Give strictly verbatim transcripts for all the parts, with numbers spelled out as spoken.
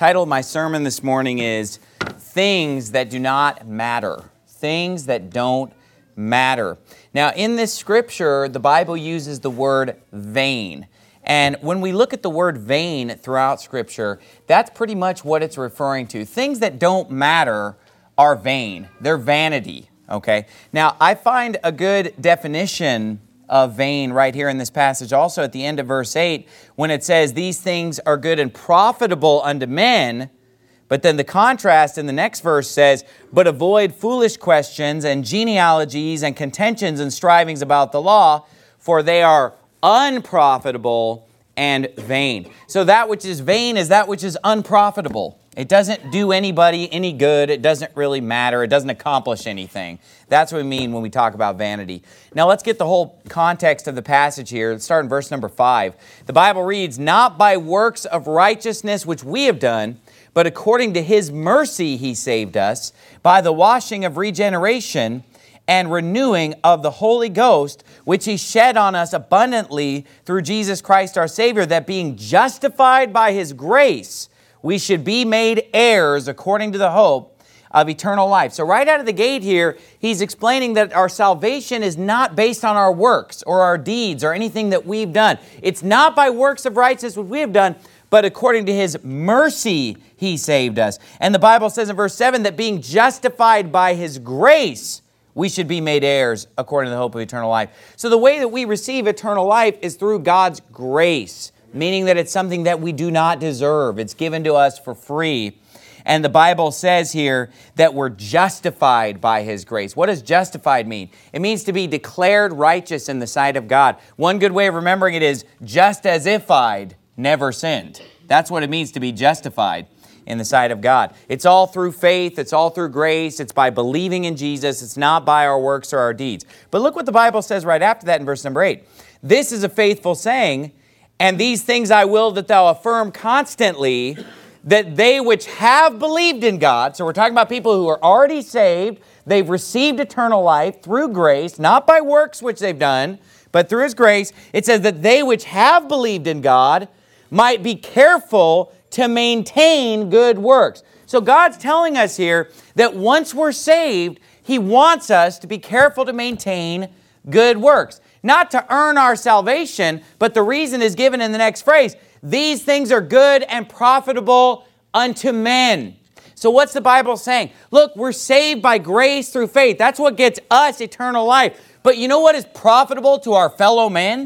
title of my sermon this morning is Things That Do Not Matter. Things that don't matter. Now, in this scripture, the Bible uses the word vain. And when we look at the word vain throughout Scripture, that's pretty much what it's referring to. Things that don't matter are vain. They're vanity, okay? Now, I find a good definition of vain right here in this passage also at the end of verse eight when it says, these things are good and profitable unto men. But then the contrast in the next verse says, but avoid foolish questions and genealogies and contentions and strivings about the law, for they are unprofitable and vain. So that which is vain is that which is unprofitable. It doesn't do anybody any good. It doesn't really matter. It doesn't accomplish anything. That's what we mean when we talk about vanity. Now let's get the whole context of the passage here. Let's start in verse number five. The Bible reads, not by works of righteousness which we have done, but according to His mercy He saved us, by the washing of regeneration and renewing of the Holy Ghost, which He shed on us abundantly through Jesus Christ our Savior, that being justified by His grace, we should be made heirs according to the hope of eternal life. So right out of the gate here, he's explaining that our salvation is not based on our works or our deeds or anything that we've done. It's not by works of righteousness what we have done, but according to His mercy He saved us. And the Bible says in verse seven that being justified by His grace, we should be made heirs according to the hope of eternal life. So the way that we receive eternal life is through God's grace, meaning that it's something that we do not deserve. It's given to us for free. And the Bible says here that we're justified by His grace. What does justified mean? It means to be declared righteous in the sight of God. One good way of remembering it is just as if I'd never sinned. That's what it means to be justified in the sight of God. It's all through faith. It's all through grace. It's by believing in Jesus. It's not by our works or our deeds. But look what the Bible says right after that in verse number eight. This is a faithful saying, and these things I will that thou affirm constantly, that they which have believed in God, so we're talking about people who are already saved, they've received eternal life through grace, not by works which they've done, but through His grace. It says that they which have believed in God might be careful to maintain good works. So God's telling us here that once we're saved, He wants us to be careful to maintain good works. Not to earn our salvation, but the reason is given in the next phrase. These things are good and profitable unto men. So what's the Bible saying? Look, we're saved by grace through faith. That's what gets us eternal life. But you know what is profitable to our fellow men?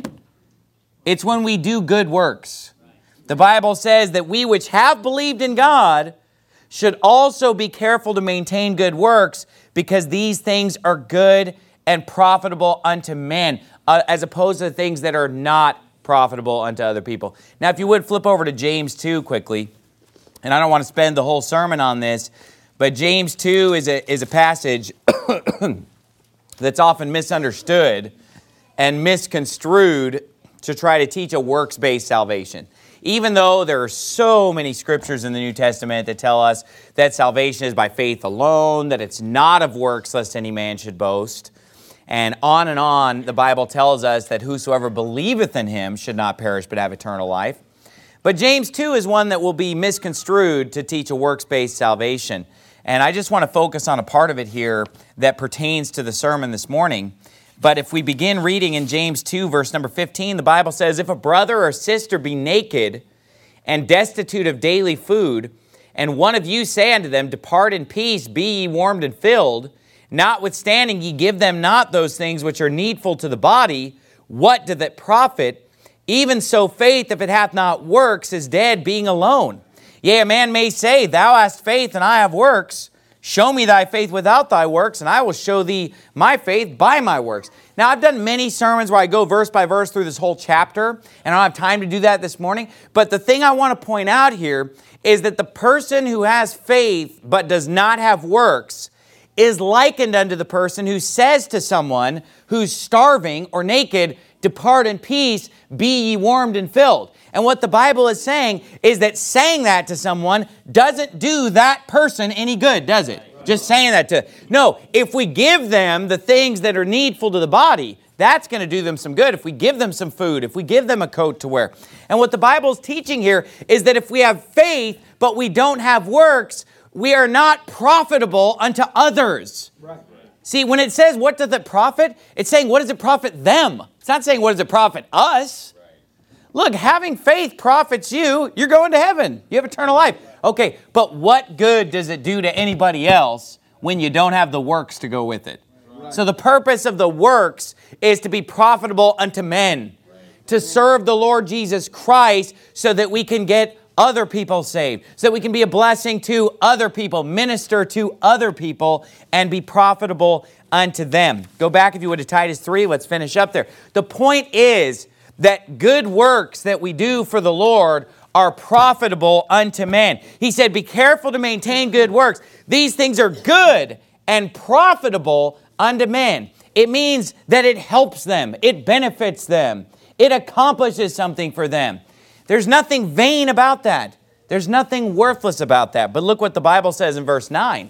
It's when we do good works. The Bible says that we which have believed in God should also be careful to maintain good works, because these things are good and profitable unto men, uh, as opposed to the things that are not profitable unto other people. Now, if you would flip over to James two quickly, and I don't want to spend the whole sermon on this, but James two is a, is a passage that's often misunderstood and misconstrued to try to teach a works-based salvation. Even though there are so many scriptures in the New Testament that tell us that salvation is by faith alone, that it's not of works lest any man should boast, and on and on, the Bible tells us that whosoever believeth in Him should not perish but have eternal life. But James two is one that will be misconstrued to teach a works-based salvation. And I just want to focus on a part of it here that pertains to the sermon this morning. But if we begin reading in James two, verse number fifteen, the Bible says, if a brother or sister be naked and destitute of daily food, and one of you say unto them, depart in peace, be ye warmed and filled, notwithstanding ye give them not those things which are needful to the body, what doth it profit? Even so faith, if it hath not works, is dead, being alone. Yea, a man may say, thou hast faith, and I have works. Show me thy faith without thy works, and I will show thee my faith by my works. Now, I've done many sermons where I go verse by verse through this whole chapter, and I don't have time to do that this morning. But the thing I want to point out here is that the person who has faith but does not have works is likened unto the person who says to someone who's starving or naked, depart in peace, be ye warmed and filled. And what the Bible is saying is that saying that to someone doesn't do that person any good, does it? Just saying that to... No, if we give them the things that are needful to the body, That's going to do them some good if we give them some food, if we give them a coat to wear. And what the Bible's teaching here is that if we have faith, but we don't have works, we are not profitable unto others. Right. See, when it says, what does it profit? It's saying, what does it profit them? It's not saying, what does it profit us? Right. Look, having faith profits you. You're going to heaven. You have eternal life. Okay, but what good does it do to anybody else when you don't have the works to go with it? Right. So the purpose of the works is to be profitable unto men, right, to serve the Lord Jesus Christ so that we can get other people saved, so that we can be a blessing to other people, minister to other people, and be profitable unto them. Go back, if you would, to Titus three. Let's finish up there. The point is that good works that we do for the Lord are profitable unto men. He said, be careful to maintain good works. These things are good and profitable unto men. It means that it helps them. It benefits them. It accomplishes something for them. There's nothing vain about that. There's nothing worthless about that. But look what the Bible says in verse nine.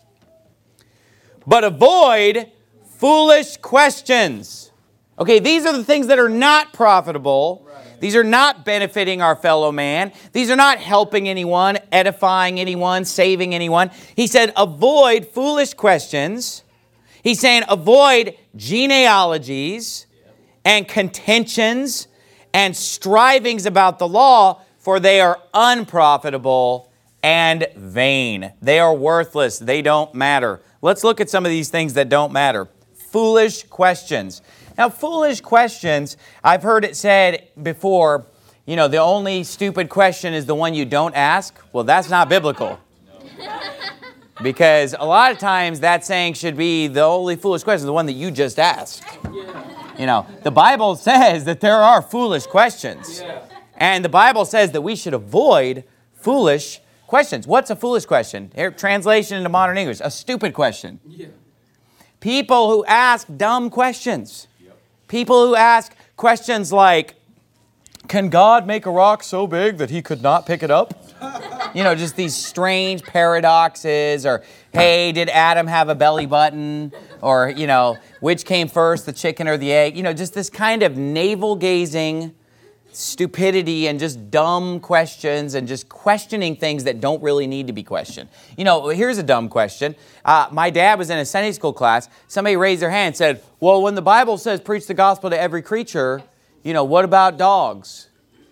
But avoid foolish questions. Okay, these are the things that are not profitable. Right. These are not benefiting our fellow man. These are not helping anyone, edifying anyone, saving anyone. He said, avoid foolish questions. He's saying, avoid genealogies and contentions and strivings about the law, for they are unprofitable and vain. They are worthless. They don't matter. Let's look at some of these things that don't matter. Foolish questions. Now, foolish questions, I've heard it said before, you know, the only stupid question is the one you don't ask. Well, that's not biblical. Because a lot of times that saying should be the only foolish question is the one that you just asked. You know, the Bible says that there are foolish questions. Yeah. And the Bible says that we should avoid foolish questions. What's a foolish question? Here, translation into modern English, a stupid question. Yeah. People who ask dumb questions. Yep. People who ask questions like, can God make a rock so big that he could not pick it up? You know, just these strange paradoxes, or, hey, did Adam have a belly button? Or, you know, which came first, the chicken or the egg? You know, just this kind of navel-gazing stupidity and just dumb questions and just questioning things that don't really need to be questioned. You know, here's a dumb question. Uh, my dad was in a Sunday school class. Somebody raised their hand and said, well, when the Bible says preach the gospel to every creature, you know, what about dogs?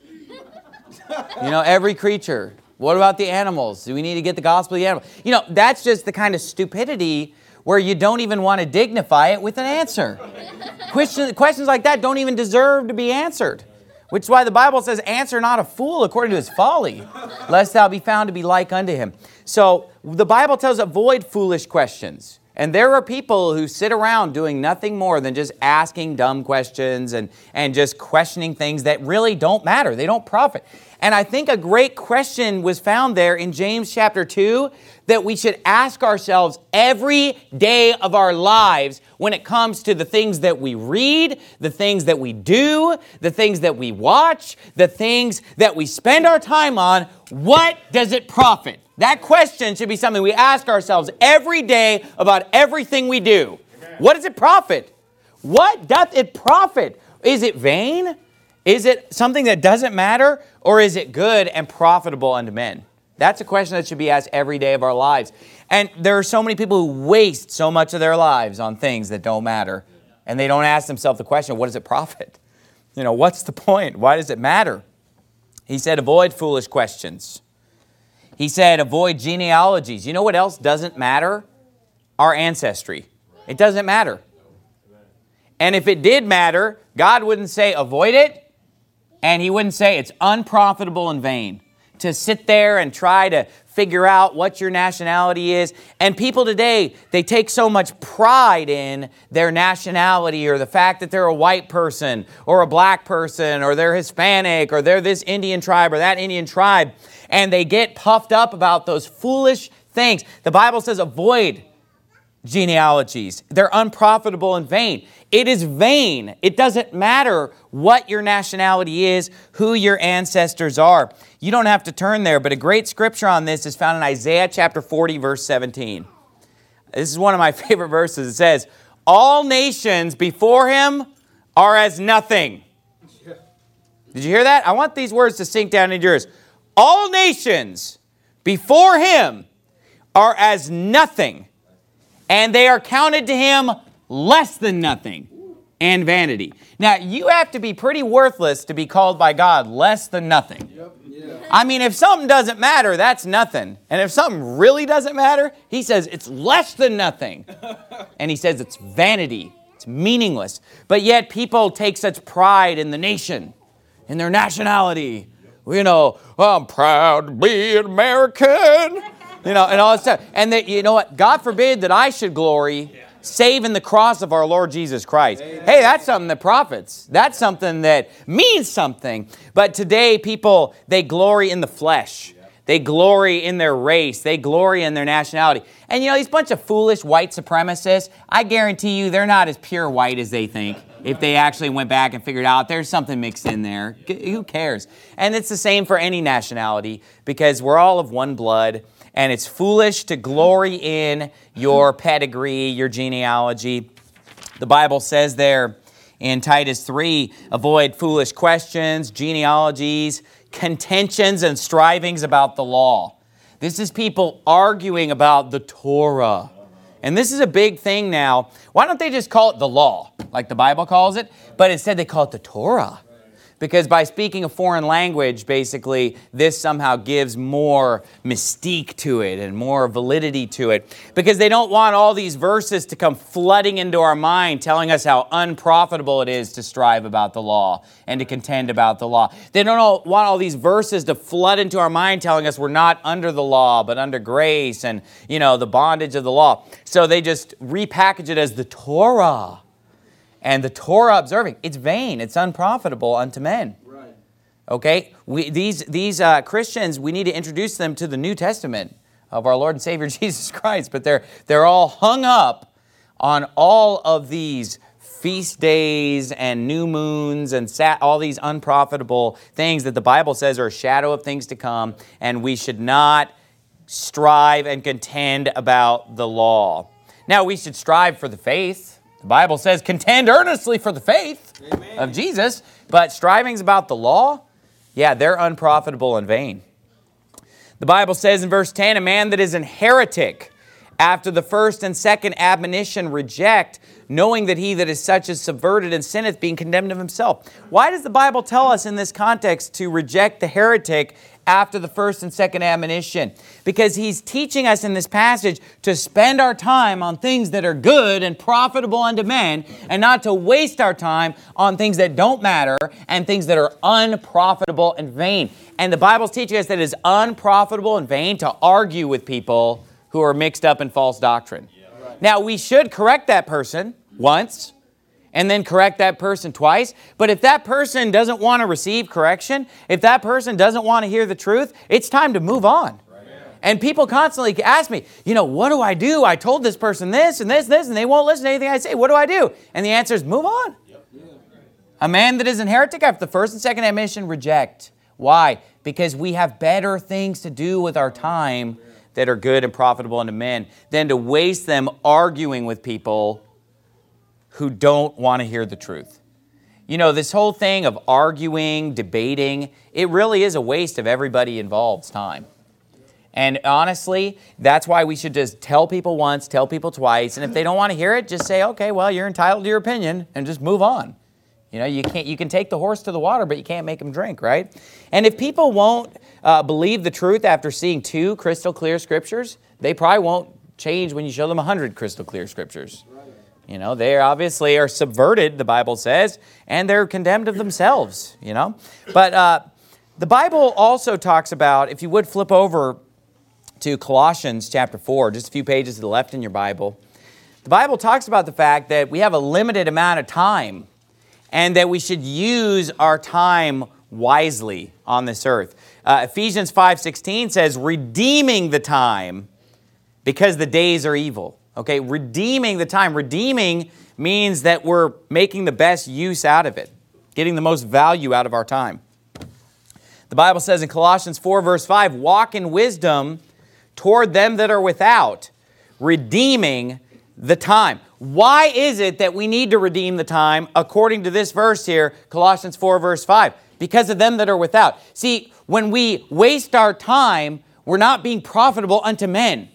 You know, every creature. What about the animals? Do we need to get the gospel to the animals? You know, that's just the kind of stupidity where you don't even want to dignify it with an answer. Questions, questions like that don't even deserve to be answered. Which is why the Bible says, answer not a fool according to his folly, lest thou be found to be like unto him. So the Bible tells us, avoid foolish questions. And there are people who sit around doing nothing more than just asking dumb questions and, and just questioning things that really don't matter. They don't profit. And I think a great question was found there in James chapter two that we should ask ourselves every day of our lives when it comes to the things that we read, the things that we do, the things that we watch, the things that we spend our time on. What does it profit? That question should be something we ask ourselves every day about everything we do. Amen. What does it profit? What doth it profit? Is it vain? Is it something that doesn't matter? Or is it good and profitable unto men? That's a question that should be asked every day of our lives. And there are so many people who waste so much of their lives on things that don't matter. And they don't ask themselves the question, what does it profit? You know, what's the point? Why does it matter? He said, avoid foolish questions. He said, avoid genealogies. You know what else doesn't matter? Our ancestry. It doesn't matter. And if it did matter, God wouldn't say avoid it, and he wouldn't say it's unprofitable and vain to sit there and try to figure out what your nationality is. And people today, they take so much pride in their nationality or the fact that they're a white person or a black person or they're Hispanic or they're this Indian tribe or that Indian tribe. And they get puffed up about those foolish things. The Bible says avoid genealogies. They're unprofitable and vain. It is vain. It doesn't matter what your nationality is, who your ancestors are. You don't have to turn there, but a great scripture on this is found in Isaiah chapter forty, verse seventeen. This is one of my favorite verses. It says, all nations before him are as nothing. Did you hear that? I want these words to sink down into yours. All nations before him are as nothing, and they are counted to him less than nothing and vanity. Now, you have to be pretty worthless to be called by God less than nothing. Yep. Yeah. I mean, if something doesn't matter, that's nothing. And if something really doesn't matter, he says it's less than nothing. And he says it's vanity. It's meaningless. But yet people take such pride in the nation, in their nationality. You know, I'm proud to be an American. You know, and all that stuff. And that, you know what? God forbid that I should glory save in the cross of our Lord Jesus Christ. Amen. Hey, that's something that profits. That's something that means something. But today people, they glory in the flesh. They glory in their race. They glory in their nationality. And you know, these bunch of foolish white supremacists, I guarantee you they're not as pure white as they think. If they actually went back and figured out there's something mixed in there. Who cares? And it's the same for any nationality because we're all of one blood. And it's foolish to glory in your pedigree, your genealogy. The Bible says there in Titus three, avoid foolish questions, genealogies, contentions, and strivings about the law. This is people arguing about the Torah. And this is a big thing now. Why don't they just call it the law, like the Bible calls it? But instead they call it the Torah. Because by speaking a foreign language, basically, this somehow gives more mystique to it and more validity to it. Because they don't want all these verses to come flooding into our mind, telling us how unprofitable it is to strive about the law and to contend about the law. They don't want all these verses to flood into our mind, telling us we're not under the law, but under grace and, you know, the bondage of the law. So they just repackage it as the Torah. And the Torah observing, it's vain, it's unprofitable unto men. Right. Okay? We, these these uh, Christians, we need to introduce them to the New Testament of our Lord and Savior Jesus Christ. But they're, they're all hung up on all of these feast days and new moons and sat, all these unprofitable things that the Bible says are a shadow of things to come. And we should not strive and contend about the law. Now, we should strive for the faith. The Bible says, contend earnestly for the faith Amen. Of Jesus. But strivings about the law, yeah, they're unprofitable and vain. The Bible says in verse ten, a man that is an heretic, after the first and second admonition reject, knowing that he that is such is subverted and sinneth, being condemned of himself. Why does the Bible tell us in this context to reject the heretic after the first and second admonition? Because he's teaching us in this passage to spend our time on things that are good and profitable unto men, and not to waste our time on things that don't matter and things that are unprofitable and vain. And the Bible's teaching us that it is unprofitable and vain to argue with people who are mixed up in false doctrine. Yeah, right. Now, we should correct that person once, and then correct that person twice. But if that person doesn't want to receive correction, if that person doesn't want to hear the truth, it's time to move on. Right. And people constantly ask me, you know, what do I do? I told this person this and this and this, and they won't listen to anything I say. What do I do? And the answer is move on. Yep. Yeah. A man that is an heretic after the first and second admonition, reject. Why? Because we have better things to do with our time that are good and profitable unto men than to waste them arguing with people who don't want to hear the truth. You know, this whole thing of arguing, debating, it really is a waste of everybody involved's time. And honestly, that's why we should just tell people once, tell people twice, and if they don't want to hear it, just say, okay, well, you're entitled to your opinion, and just move on. You know, you can't. You can take the horse to the water, but you can't make him drink, right? And if people won't uh, believe the truth after seeing two crystal clear scriptures, they probably won't change when you show them a hundred crystal clear scriptures. You know, they obviously are subverted, the Bible says, and they're condemned of themselves, you know. But uh, the Bible also talks about, if you would flip over to Colossians chapter four, just a few pages to the left in your Bible, the Bible talks about the fact that we have a limited amount of time and that we should use our time wisely on this earth. Uh, Ephesians five sixteen says, redeeming the time because the days are evil. Okay, redeeming the time. Redeeming means that we're making the best use out of it, getting the most value out of our time. The Bible says in Colossians four verse five, walk in wisdom toward them that are without, redeeming the time. Why is it that we need to redeem the time according to this verse here, Colossians four, verse five? Because of them that are without. See, when we waste our time, we're not being profitable unto men.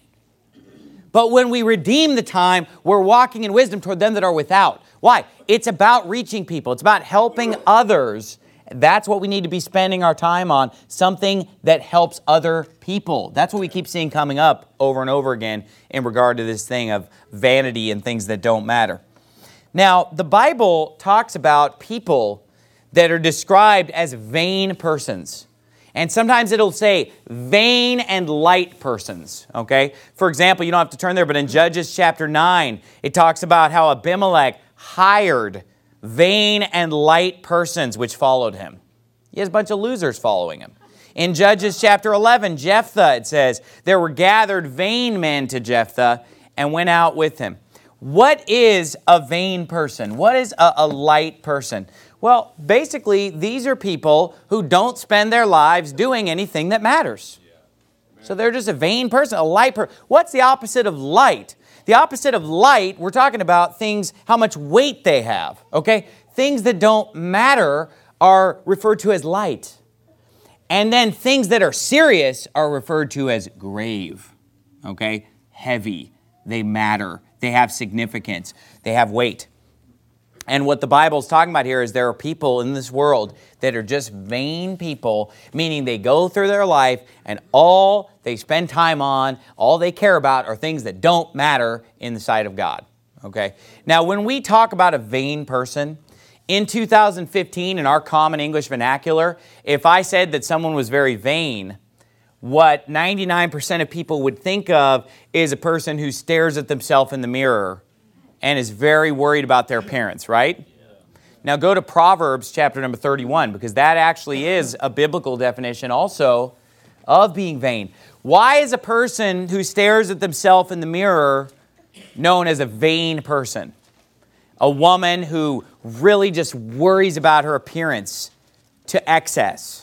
But when we redeem the time, we're walking in wisdom toward them that are without. Why? It's about reaching people. It's about helping others. That's what we need to be spending our time on, something that helps other people. That's what we keep seeing coming up over and over again in regard to this thing of vanity and things that don't matter. Now, the Bible talks about people that are described as vain persons. And sometimes it'll say vain and light persons, okay? For example, you don't have to turn there, but in Judges chapter nine, it talks about how Abimelech hired vain and light persons which followed him. He has a bunch of losers following him. In Judges chapter eleven, Jephthah, it says, there were gathered vain men to Jephthah and went out with him. What is a vain person? What is a, a light person? Well, basically, these are people who don't spend their lives doing anything that matters. So they're just a vain person, a light person. What's the opposite of light? The opposite of light, we're talking about things, how much weight they have, okay? Things that don't matter are referred to as light. And then things that are serious are referred to as grave, okay? Heavy. They matter. They have significance. They have weight. And what the Bible's talking about here is there are people in this world that are just vain people, meaning they go through their life and all they spend time on, all they care about are things that don't matter in the sight of God. Okay? Now, when we talk about a vain person, in two thousand fifteen, in our common English vernacular, if I said that someone was very vain, what ninety-nine percent of people would think of is a person who stares at themselves in the mirror and is very worried about their appearance, right? Yeah. Now go to Proverbs chapter number thirty-one, because that actually is a biblical definition also of being vain. Why is a person who stares at themselves in the mirror known as a vain person? A woman who really just worries about her appearance to excess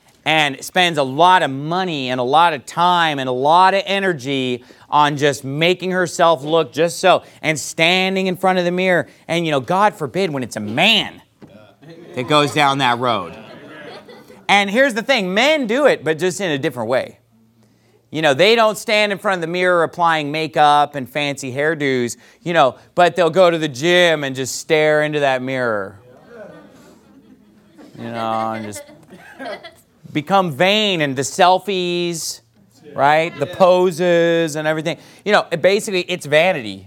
and spends a lot of money and a lot of time and a lot of energy on just making herself look just so, and standing in front of the mirror. And, you know, God forbid when it's a man that goes down that road. And here's the thing, men do it, but just in a different way. You know, they don't stand in front of the mirror applying makeup and fancy hairdos, you know, but they'll go to the gym and just stare into that mirror. You know, and just become vain, and the selfies, right? The poses and everything. You know, basically it's vanity.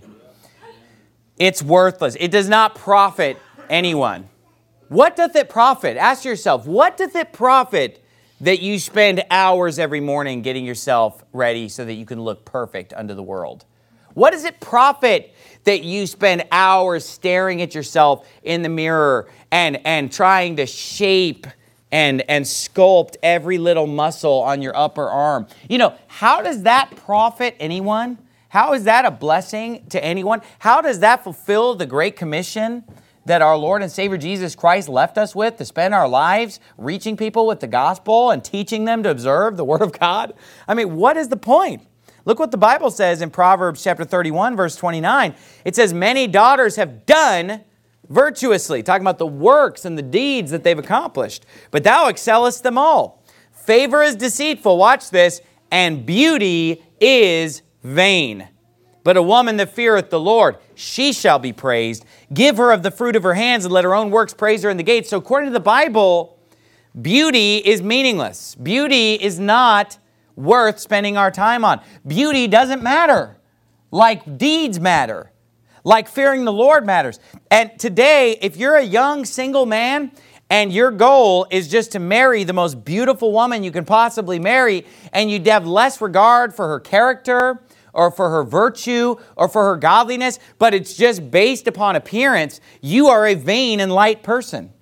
It's worthless. It does not profit anyone. What doth it profit? Ask yourself, what doth it profit that you spend hours every morning getting yourself ready so that you can look perfect unto the world? What does it profit that you spend hours staring at yourself in the mirror and, and trying to shape and, and sculpt every little muscle on your upper arm? You know, how does that profit anyone? How is that a blessing to anyone? How does that fulfill the Great Commission that our Lord and Savior Jesus Christ left us with, to spend our lives reaching people with the gospel and teaching them to observe the Word of God? I mean, what is the point? Look what the Bible says in Proverbs chapter thirty-one, verse twenty-nine. It says, many daughters have done virtuously, talking about the works and the deeds that they've accomplished, but thou excellest them all. Favor is deceitful, watch this, and beauty is vain. But a woman that feareth the Lord, she shall be praised. Give her of the fruit of her hands, and let her own works praise her in the gates. So according to the Bible, beauty is meaningless. Beauty is not worth spending our time on. Beauty doesn't matter, like deeds matter, like fearing the Lord matters. And today, if you're a young single man and your goal is just to marry the most beautiful woman you can possibly marry, and you'd have less regard for her character or for her virtue or for her godliness, but it's just based upon appearance, you are a vain and light person.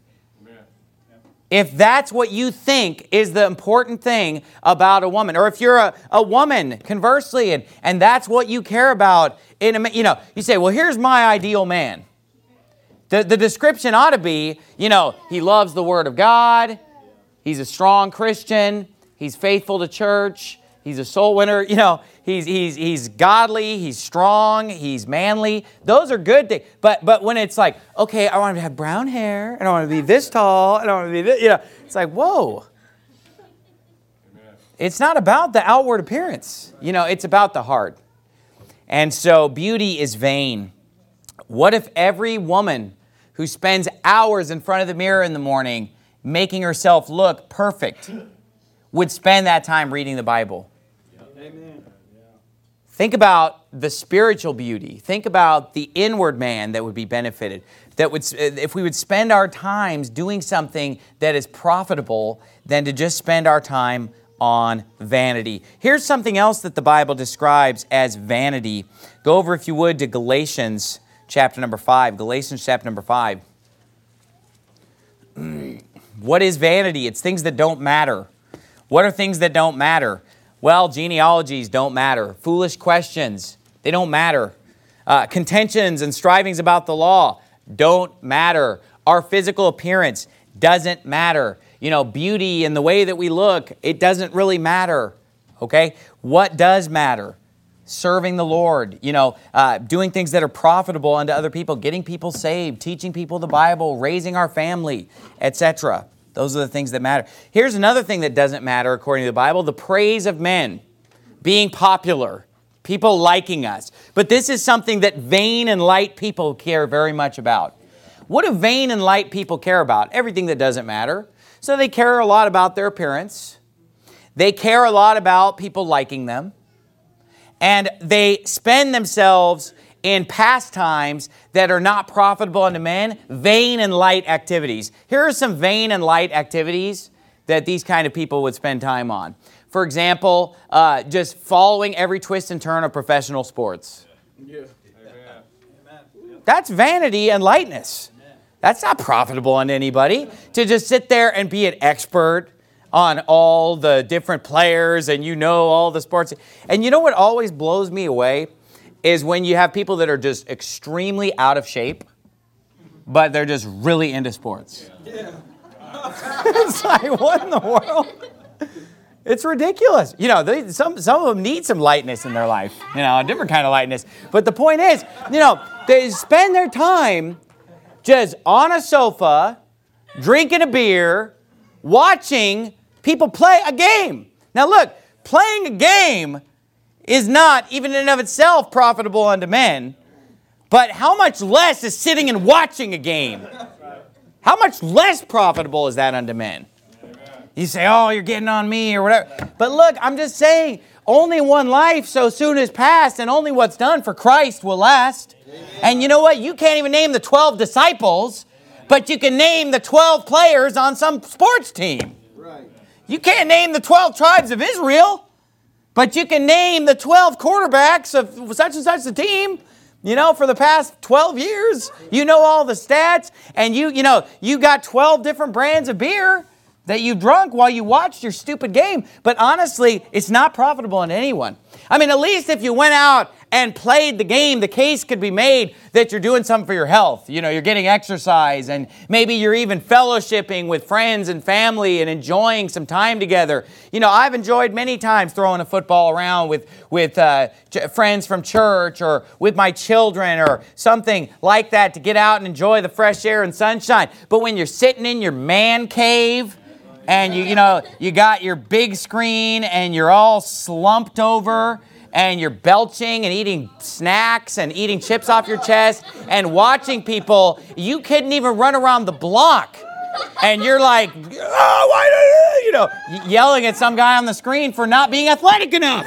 If that's what you think is the important thing about a woman, or if you're a, a woman, conversely, and, and that's what you care about, in a, you know, you say, well, here's my ideal man. The, the description ought to be, you know, he loves the Word of God, he's a strong Christian, he's faithful to church, he's a soul winner, you know, he's, he's, he's godly, he's strong, he's manly. Those are good things. But, but when it's like, okay, I want to have brown hair, and I want to be this tall, and I want to be this, you know, it's like, whoa. It's not about the outward appearance. You know, it's about the heart. And so beauty is vain. What if every woman who spends hours in front of the mirror in the morning making herself look perfect would spend that time reading the Bible? Amen. Think about the spiritual beauty. Think about the inward man that would be benefited. That would, if we would spend our times doing something that is profitable than to just spend our time on vanity. Here's something else that the Bible describes as vanity. Go over, if you would, to Galatians chapter number five. Galatians chapter number five. What is vanity? It's things that don't matter. What are things that don't matter? Well, genealogies don't matter. Foolish questions, they don't matter. Uh, contentions and strivings about the law don't matter. Our physical appearance doesn't matter. You know, beauty and the way that we look, it doesn't really matter. Okay? What does matter? Serving the Lord, you know, uh, doing things that are profitable unto other people, getting people saved, teaching people the Bible, raising our family, et cetera. Those are the things that matter. Here's another thing that doesn't matter according to the Bible: the praise of men, being popular, people liking us. But this is something that vain and light people care very much about. What do vain and light people care about? Everything that doesn't matter. So they care a lot about their appearance. They care a lot about people liking them. And they spend themselves in pastimes that are not profitable unto men, vain and light activities. Here are some vain and light activities that these kind of people would spend time on. For example, uh, just following every twist and turn of professional sports. Yeah. That's vanity and lightness. That's not profitable on anybody. To just sit there and be an expert on all the different players and you know all the sports. And you know what always blows me away is when you have people that are just extremely out of shape, but they're just really into sports. Yeah. It's like, what in the world? It's ridiculous. You know, they, some, some of them need some lightness in their life, you know, a different kind of lightness. But the point is, you know, they spend their time just on a sofa, drinking a beer, watching people play a game. Now look, playing a game is not, even in and of itself, profitable unto men. But how much less is sitting and watching a game? How much less profitable is that unto men? You say, oh, you're getting on me or whatever. But look, I'm just saying, only one life so soon is past, and only what's done for Christ will last. Amen. And you know what? You can't even name the twelve disciples, but you can name the twelve players on some sports team. Right. You can't name the twelve tribes of Israel, but you can name the twelve quarterbacks of such and such a team. You know, for the past twelve years, you know all the stats, and you, you know, you got twelve different brands of beer that you drunk while you watched your stupid game. But honestly, it's not profitable on anyone. I mean, at least if you went out and played the game, the case could be made that you're doing something for your health. You know, you're getting exercise, and maybe you're even fellowshipping with friends and family and enjoying some time together. You know, I've enjoyed many times throwing a football around with, with uh, friends from church or with my children or something like that to get out and enjoy the fresh air and sunshine. But when you're sitting in your man cave, and you, you know, you got your big screen and you're all slumped over and you're belching and eating snacks and eating chips off your chest and watching people, you couldn't even run around the block. And you're like, oh, why, you know, yelling at some guy on the screen for not being athletic enough.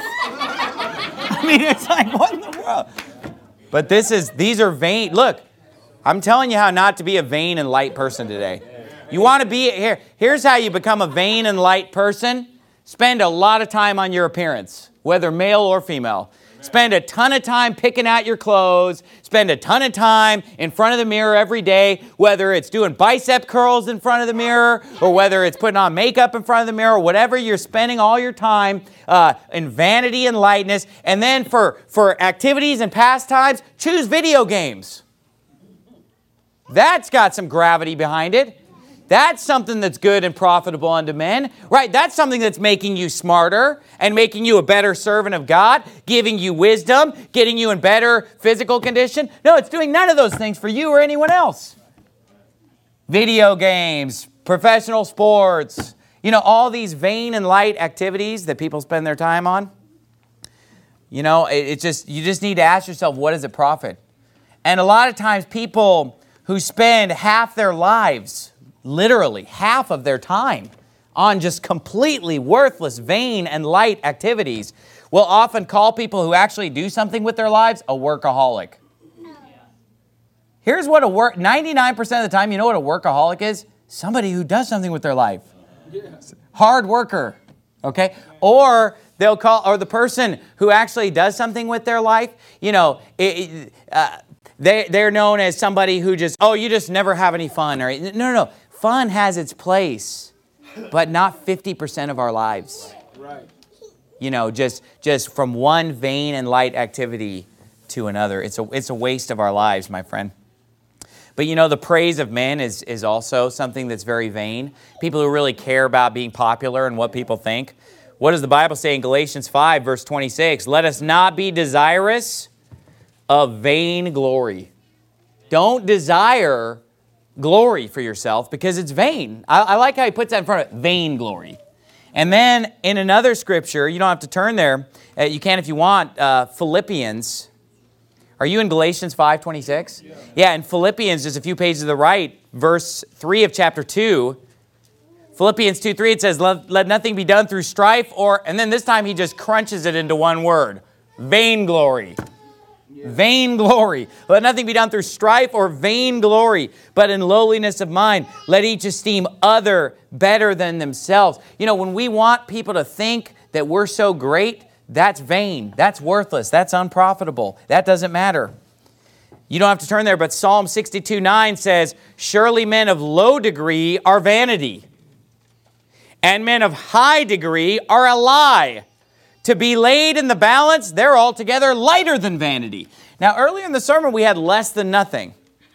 I mean, it's like, what in the world? But this is, these are vain. Look, I'm telling you how not to be a vain and light person today. You want to be here. Here's how you become a vain and light person. Spend a lot of time on your appearance, whether male or female. Spend a ton of time picking out your clothes. Spend a ton of time in front of the mirror every day, whether it's doing bicep curls in front of the mirror or whether it's putting on makeup in front of the mirror, whatever you're spending all your time uh, in vanity and lightness. And then for, for activities and pastimes, choose video games. That's got some gravity behind it. That's something that's good and profitable unto men, right? That's something that's making you smarter and making you a better servant of God, giving you wisdom, getting you in better physical condition. No, it's doing none of those things for you or anyone else. Video games, professional sports, you know, all these vain and light activities that people spend their time on. You know, it, it just, you just need to ask yourself, what does it profit? And a lot of times people who spend half their lives, literally half of their time, on just completely worthless, vain, and light activities will often call people who actually do something with their lives a workaholic. Here's what a work, ninety-nine percent of the time, you know what a workaholic is? Somebody who does something with their life. Hard worker, okay? Or they'll call, or the person who actually does something with their life, you know, it, it, uh, they, they're known as somebody who just, oh, you just never have any fun. Or, no, no, no. Fun has its place, but not fifty percent of our lives. Right. You know, just, just from one vain and light activity to another. It's a, it's a waste of our lives, my friend. But you know, the praise of men is, is also something that's very vain. People who really care about being popular and what people think. What does the Bible say in Galatians five, verse twenty-six? Let us not be desirous of vain glory. Don't desire glory for yourself because it's vain. I, I like how he puts that in front of it, vain glory. And then in another scripture, you don't have to turn there. Uh, you can if you want, uh, Philippians. Are you in Galatians five twenty-six? Yeah. Yeah, in Philippians, just a few pages to the right, verse three of chapter two. Philippians two three, it says, let, let nothing be done through strife or, and then this time he just crunches it into one word, vainglory. Yeah. Vainglory. Let nothing be done through strife or vainglory, but in lowliness of mind, let each esteem other better than themselves. You know, when we want people to think that we're so great, that's vain. That's worthless. That's unprofitable. That doesn't matter. You don't have to turn there, but Psalm sixty-two nine says, surely men of low degree are vanity, and men of high degree are a lie. To be laid in the balance, they're altogether lighter than vanity. Now, earlier in the sermon, we had less than nothing.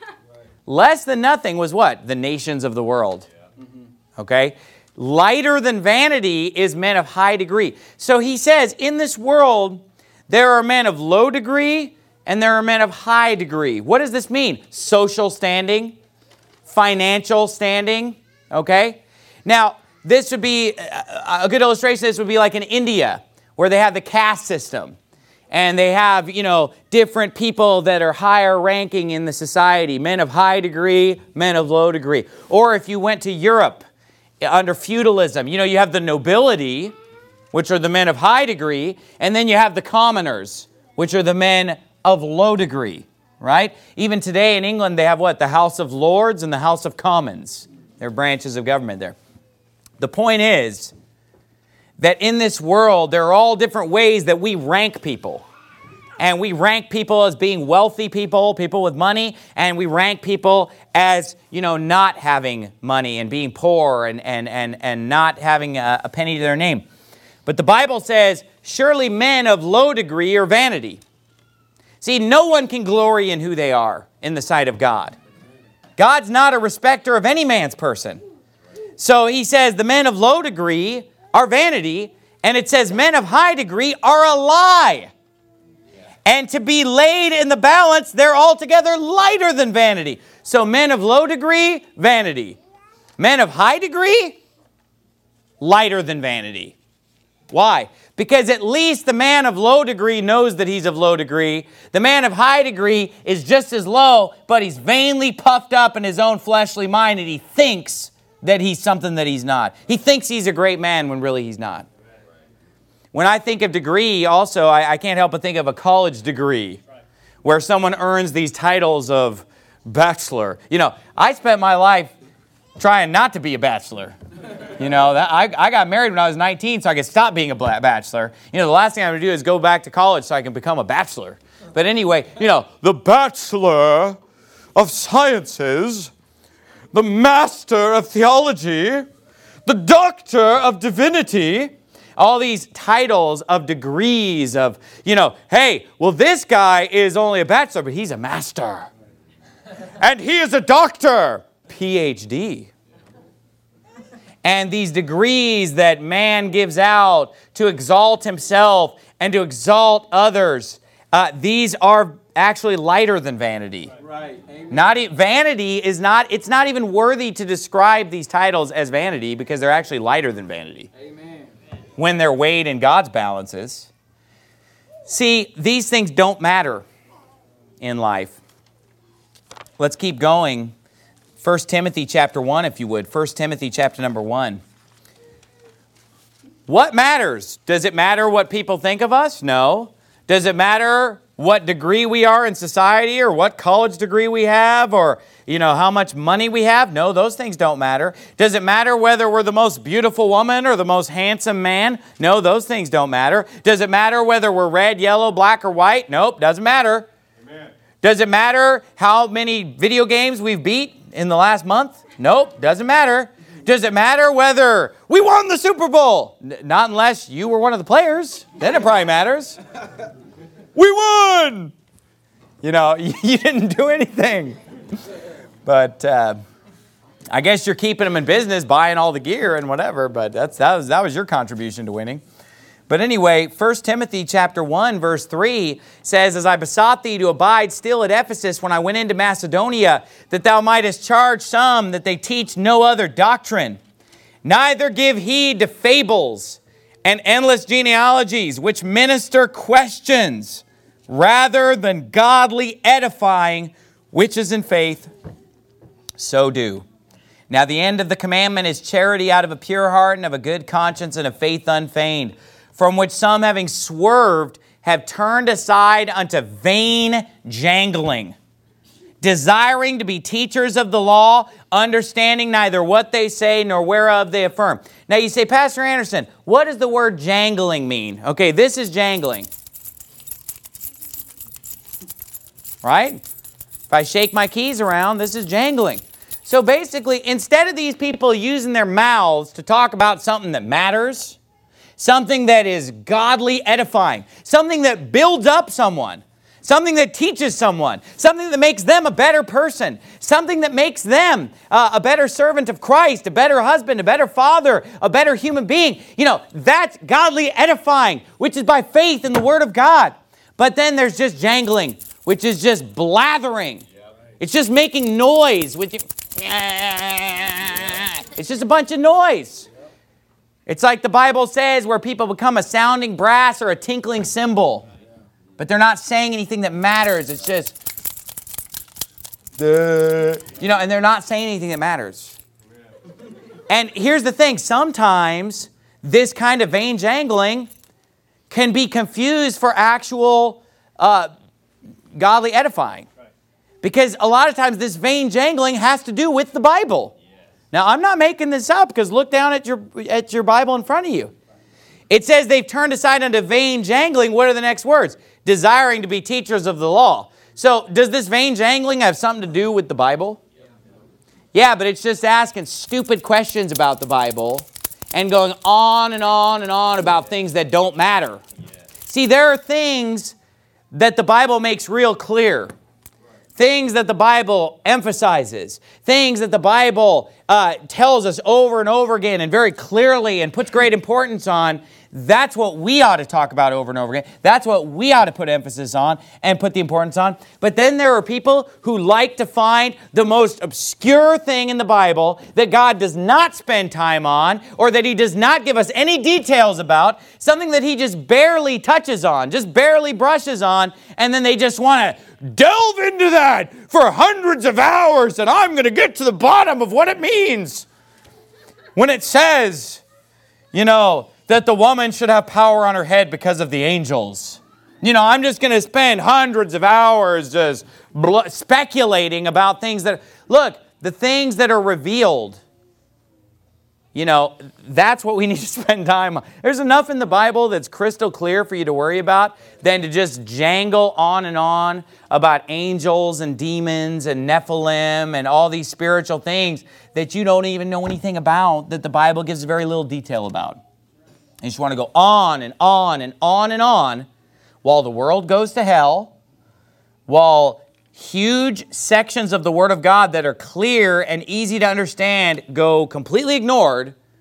Less than nothing was what? The nations of the world. Okay? Lighter than vanity is men of high degree. So he says, in this world, there are men of low degree and there are men of high degree. What does this mean? Social standing, financial standing, okay? Now, this would be, a good illustration of this would be like in India, where they have the caste system. And they have, you know, different people that are higher ranking in the society, men of high degree, men of low degree. Or if you went to Europe, under feudalism, you know, you have the nobility, which are the men of high degree, and then you have the commoners, which are the men of low degree, right? Even today in England, they have what? The House of Lords and the House of Commons. They're branches of government there. The point is that in this world, there are all different ways that we rank people. And we rank people as being wealthy people, people with money, and we rank people as, you know, not having money and being poor and, and, and, and not having a, a penny to their name. But the Bible says, surely men of low degree are vanity. See, no one can glory in who they are in the sight of God. God's not a respecter of any man's person. So he says the men of low degree are vanity, and it says men of high degree are a lie. And to be laid in the balance, they're altogether lighter than vanity. So men of low degree, vanity. Men of high degree, lighter than vanity. Why? Because at least the man of low degree knows that he's of low degree. The man of high degree is just as low, but he's vainly puffed up in his own fleshly mind, and he thinks that he's something that he's not. He thinks he's a great man when really he's not. When I think of degree, also, I, I can't help but think of a college degree where someone earns these titles of bachelor. You know, I spent my life trying not to be a bachelor. You know, that, I, I got married when I was nineteen, so I could stop being a bachelor. You know, the last thing I'm going to do is go back to college so I can become a bachelor. But anyway, you know, the Bachelor of Sciences, the Master of Theology, the Doctor of Divinity, all these titles of degrees of, you know, hey, well, this guy is only a bachelor, but he's a master. And he is a doctor. P H D. and these degrees that man gives out to exalt himself and to exalt others, uh, these are actually lighter than vanity. Right. Amen. Not e- vanity is not, it's not even worthy to describe these titles as vanity because they're actually lighter than vanity. Amen. When they're weighed in God's balances. See, these things don't matter in life. Let's keep going. First Timothy chapter one, if you would. First Timothy chapter number one. What matters? Does it matter what people think of us? No. Does it matter what degree we are in society or what college degree we have or, you know, how much money we have? No, those things don't matter. Does it matter whether we're the most beautiful woman or the most handsome man? No, those things don't matter. Does it matter whether we're red, yellow, black, or white? Nope, doesn't matter. Amen. Does it matter how many video games we've beat in the last month? Nope, doesn't matter. Does it matter whether we won the Super Bowl? N- not unless you were one of the players. Then it probably matters. We won! You know, you didn't do anything. But uh, I guess you're keeping them in business, buying all the gear and whatever, but that's, that, was, that was your contribution to winning. But anyway, First Timothy chapter one, verse three says, As I besought thee to abide still at Ephesus when I went into Macedonia, that thou mightest charge some that they teach no other doctrine, neither give heed to fables and endless genealogies, which minister questions, rather than godly edifying, which is in faith, so do. Now the end of the commandment is charity out of a pure heart and of a good conscience and of faith unfeigned, from which some, having swerved, have turned aside unto vain jangling, desiring to be teachers of the law, understanding neither what they say nor whereof they affirm. Now you say, Pastor Anderson, what does the word jangling mean? Okay, this is jangling. Right? If I shake my keys around, this is jangling. So basically, instead of these people using their mouths to talk about something that matters, something that is godly edifying, something that builds up someone, something that teaches someone, something that makes them a better person, something that makes them uh, a better servant of Christ, a better husband, a better father, a better human being. You know, that's godly edifying, which is by faith in the Word of God. But then there's just jangling, which is just blathering. It's just making noise with you. It's just a bunch of noise. It's like the Bible says where people become a sounding brass or a tinkling cymbal. But they're not saying anything that matters. It's just, you know, and they're not saying anything that matters. And here's the thing. Sometimes this kind of vain jangling can be confused for actual uh, godly edifying. Because a lot of times this vain jangling has to do with the Bible. Now, I'm not making this up because look down at your, at your Bible in front of you. It says they've turned aside unto vain jangling. What are the next words? Desiring to be teachers of the law. So does this vain jangling have something to do with the Bible? Yeah, but it's just asking stupid questions about the Bible and going on and on and on about things that don't matter. See, there are things that the Bible makes real clear. Things that the Bible emphasizes. Things that the Bible uh, tells us over and over again and very clearly and puts great importance on. That's what we ought to talk about over and over again. That's what we ought to put emphasis on and put the importance on. But then there are people who like to find the most obscure thing in the Bible that God does not spend time on or that He does not give us any details about, something that He just barely touches on, just barely brushes on, and then they just want to delve into that for hundreds of hours, and I'm going to get to the bottom of what it means. When it says, you know, that the woman should have power on her head because of the angels. You know, I'm just going to spend hundreds of hours just bl- speculating about things that, look, the things that are revealed, you know, that's what we need to spend time on. There's enough in the Bible that's crystal clear for you to worry about than to just jangle on and on about angels and demons and Nephilim and all these spiritual things that you don't even know anything about, that the Bible gives very little detail about. You just want to go on and on and on and on while the world goes to hell, while huge sections of the Word of God that are clear and easy to understand go completely ignored,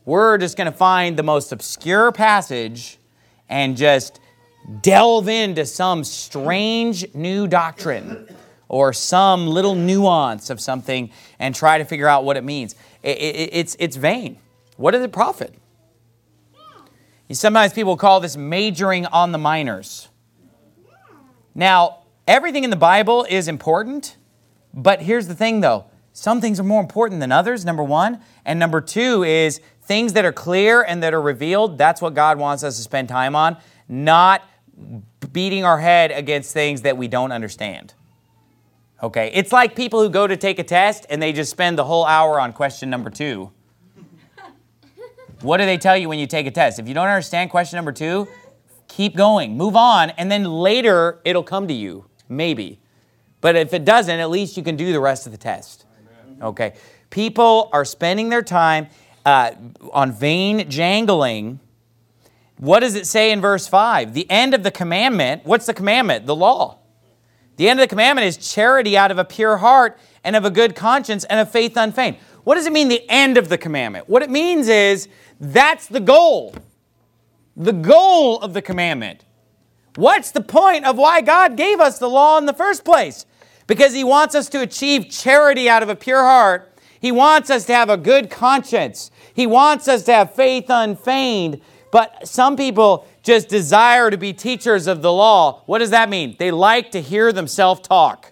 We're just going to find the most obscure passage and just delve into some strange new doctrine or some little nuance of something and try to figure out what it means. It, it, it's, it's vain. What does it profit? Sometimes people call this majoring on the minors. Now, everything in the Bible is important, but here's the thing though. Some things are more important than others, number one. And number two is things that are clear and that are revealed. That's what God wants us to spend time on, not beating our head against things that we don't understand. Okay, it's like people who go to take a test and they just spend the whole hour on question number two. What do they tell you when you take a test? If you don't understand question number two, keep going, move on, and then later it'll come to you, maybe. But if it doesn't, at least you can do the rest of the test. Okay, people are spending their time uh, on vain jangling. What does it say in verse five? The end of the commandment, what's the commandment? The law. The end of the commandment is charity out of a pure heart and of a good conscience and of faith unfeigned. What does it mean, the end of the commandment? What it means is that's the goal. The goal of the commandment. What's the point of why God gave us the law in the first place? Because He wants us to achieve charity out of a pure heart. He wants us to have a good conscience. He wants us to have faith unfeigned. But some people just desire to be teachers of the law. What does that mean? They like to hear themselves talk.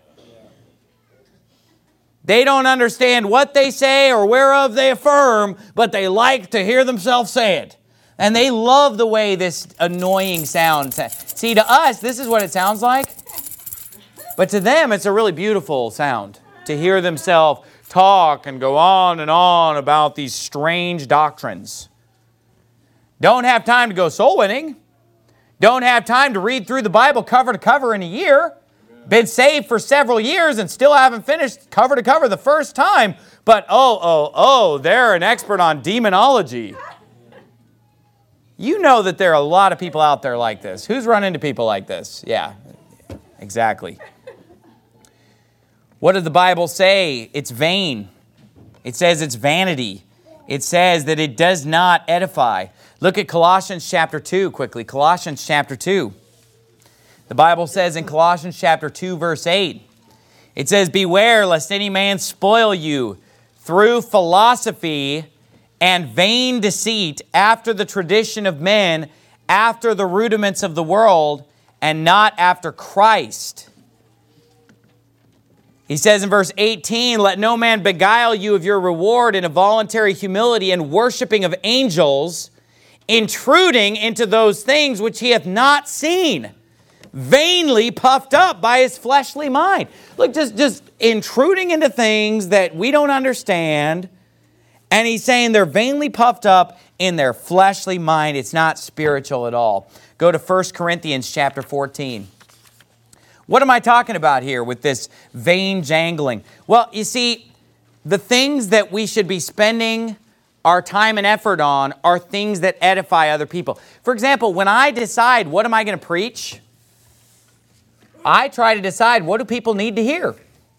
They don't understand what they say or whereof they affirm, but they like to hear themselves say it. And they love the way this annoying sound sounds. See, to us, this is what it sounds like. But to them, it's a really beautiful sound to hear themselves talk and go on and on about these strange doctrines. Don't have time to go soul winning. Don't have time to read through the Bible cover to cover in a year. Been saved for several years and still haven't finished cover to cover the first time. But oh, oh, oh, they're an expert on demonology. You know that there are a lot of people out there like this. Who's run into people like this? Yeah, exactly. What does the Bible say? It's vain. It says it's vanity. It says that it does not edify. Look at Colossians chapter two quickly. Colossians chapter two. The Bible says in Colossians chapter two, verse eight, it says, beware lest any man spoil you through philosophy and vain deceit after the tradition of men, after the rudiments of the world, and not after Christ. He says in verse eighteen, let no man beguile you of your reward in a voluntary humility and worshiping of angels, intruding into those things which he hath not seen, vainly puffed up by his fleshly mind. Look, just, just intruding into things that we don't understand. And he's saying they're vainly puffed up in their fleshly mind. It's not spiritual at all. Go to First Corinthians chapter fourteen. What am I talking about here with this vain jangling? Well, you see, the things that we should be spending our time and effort on are things that edify other people. For example, when I decide what am I going to preach, I try to decide what do people need to hear.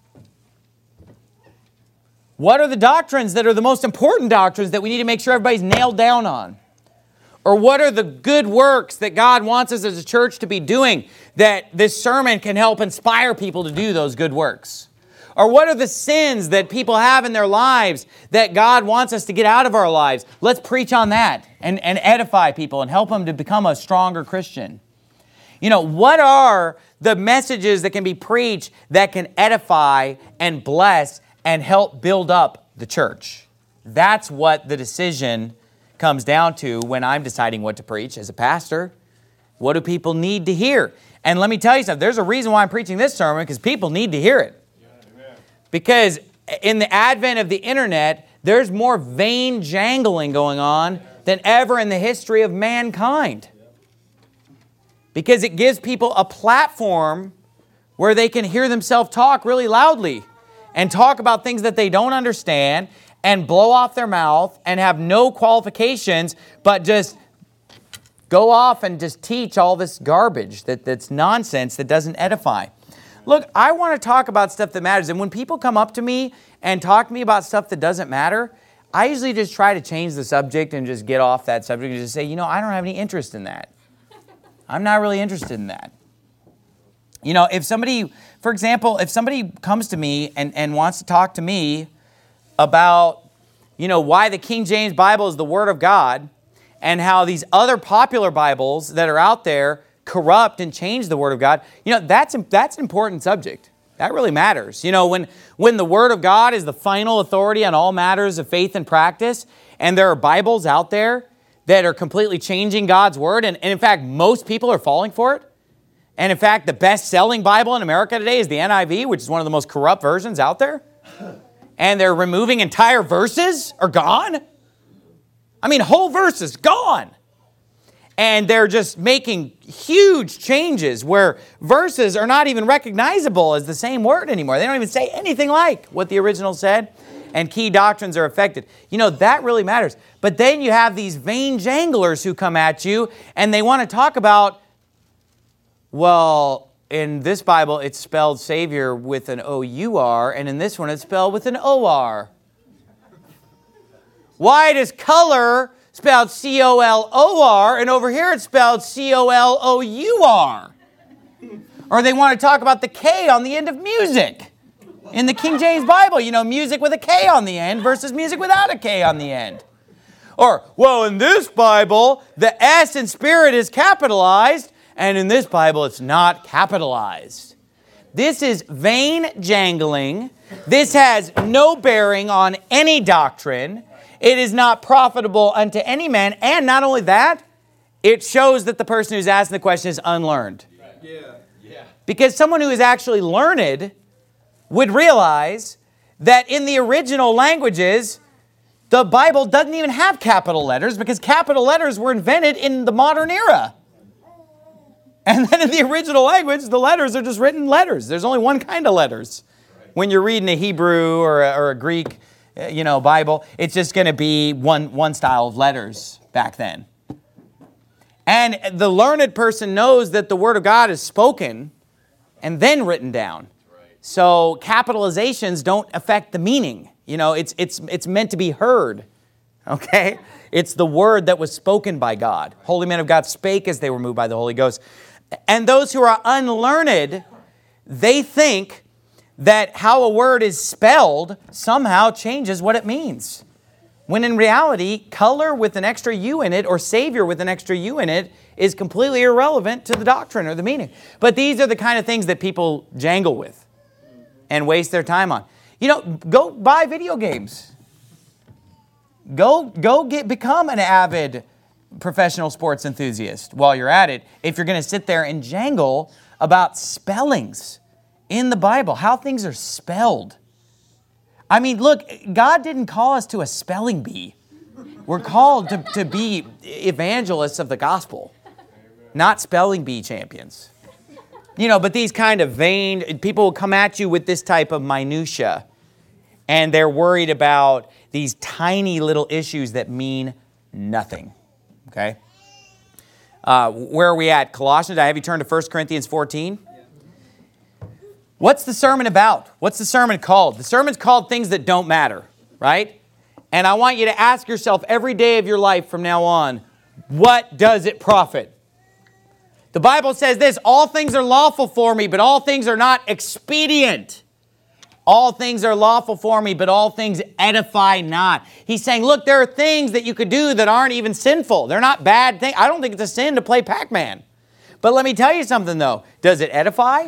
What are the doctrines that are the most important doctrines that we need to make sure everybody's nailed down on? Or what are the good works that God wants us as a church to be doing that this sermon can help inspire people to do those good works? Or what are the sins that people have in their lives that God wants us to get out of our lives? Let's preach on that and, and edify people and help them to become a stronger Christian. You know, what are the messages that can be preached that can edify and bless and help build up the church? That's what the decision comes down to when I'm deciding what to preach as a pastor. What do people need to hear? And let me tell you something. There's a reason why I'm preaching this sermon, because people need to hear it. Yeah, because in the advent of the internet, there's more vain jangling going on than ever in the history of mankind. Because it gives people a platform where they can hear themselves talk really loudly and talk about things that they don't understand and blow off their mouth and have no qualifications, but just go off and just teach all this garbage that, that's nonsense that doesn't edify. Look, I want to talk about stuff that matters. And when people come up to me and talk to me about stuff that doesn't matter, I usually just try to change the subject and just get off that subject and just say, you know, I don't have any interest in that. I'm not really interested in that. You know, if somebody, for example, if somebody comes to me and, and wants to talk to me about, you know, why the King James Bible is the Word of God and how these other popular Bibles that are out there corrupt and change the Word of God, you know, that's, that's an important subject. That really matters. You know, when, when the Word of God is the final authority on all matters of faith and practice, and there are Bibles out there that are completely changing God's Word, and, and in fact, most people are falling for it. And in fact, the best-selling Bible in America today is the N I V, which is one of the most corrupt versions out there. And they're removing entire verses are gone. I mean, whole verses gone. And they're just making huge changes where verses are not even recognizable as the same word anymore. They don't even say anything like what the original said. And key doctrines are affected. You know, that really matters. But then you have these vain janglers who come at you and they want to talk about, well, in this Bible it's spelled Savior with an O U R, and in this one it's spelled with an O R. Why does color spelled C O L O R, and over here it's spelled C O L O U R? Or they want to talk about the K on the end of music. In the King James Bible, you know, music with a K on the end versus music without a K on the end. Or, well, in this Bible, the S in Spirit is capitalized, and in this Bible it's not capitalized. This is vain jangling. This has no bearing on any doctrine. It is not profitable unto any man. And not only that, it shows that the person who's asking the question is unlearned. Yeah. Yeah. Because someone who is actually learned would realize that in the original languages, the Bible doesn't even have capital letters because capital letters were invented in the modern era. And then in the original language, the letters are just written letters. There's only one kind of letters. When you're reading a Hebrew or a, or a Greek, you know, Bible, it's just going to be one, one style of letters back then. And the learned person knows that the Word of God is spoken and then written down. So capitalizations don't affect the meaning. You know, it's, it's, it's meant to be heard. Okay? It's the word that was spoken by God. Holy men of God spake as they were moved by the Holy Ghost. And those who are unlearned, they think that how a word is spelled somehow changes what it means. When in reality, color with an extra U in it or Savior with an extra U in it is completely irrelevant to the doctrine or the meaning. But these are the kind of things that people jangle with and waste their time on. You know, go buy video games. Go, go get become an avid professional sports enthusiast while you're at it. If you're going to sit there and jangle about spellings in the Bible, how things are spelled. I mean, look, God didn't call us to a spelling bee. We're called to, to be evangelists of the gospel, not spelling bee champions. You know, but these kind of vain, people will come at you with this type of minutia, and they're worried about these tiny little issues that mean nothing. Okay? Uh, where are we at? Colossians, I have you turn to First Corinthians fourteen. What's the sermon about? What's the sermon called? The sermon's called Things That Don't Matter, right? And I want you to ask yourself every day of your life from now on, what does it profit? The Bible says this, all things are lawful for me, but all things are not expedient. All things are lawful for me, but all things edify not. He's saying, look, there are things that you could do that aren't even sinful. They're not bad things. I don't think it's a sin to play Pac-Man. But let me tell you something, though. Does it edify?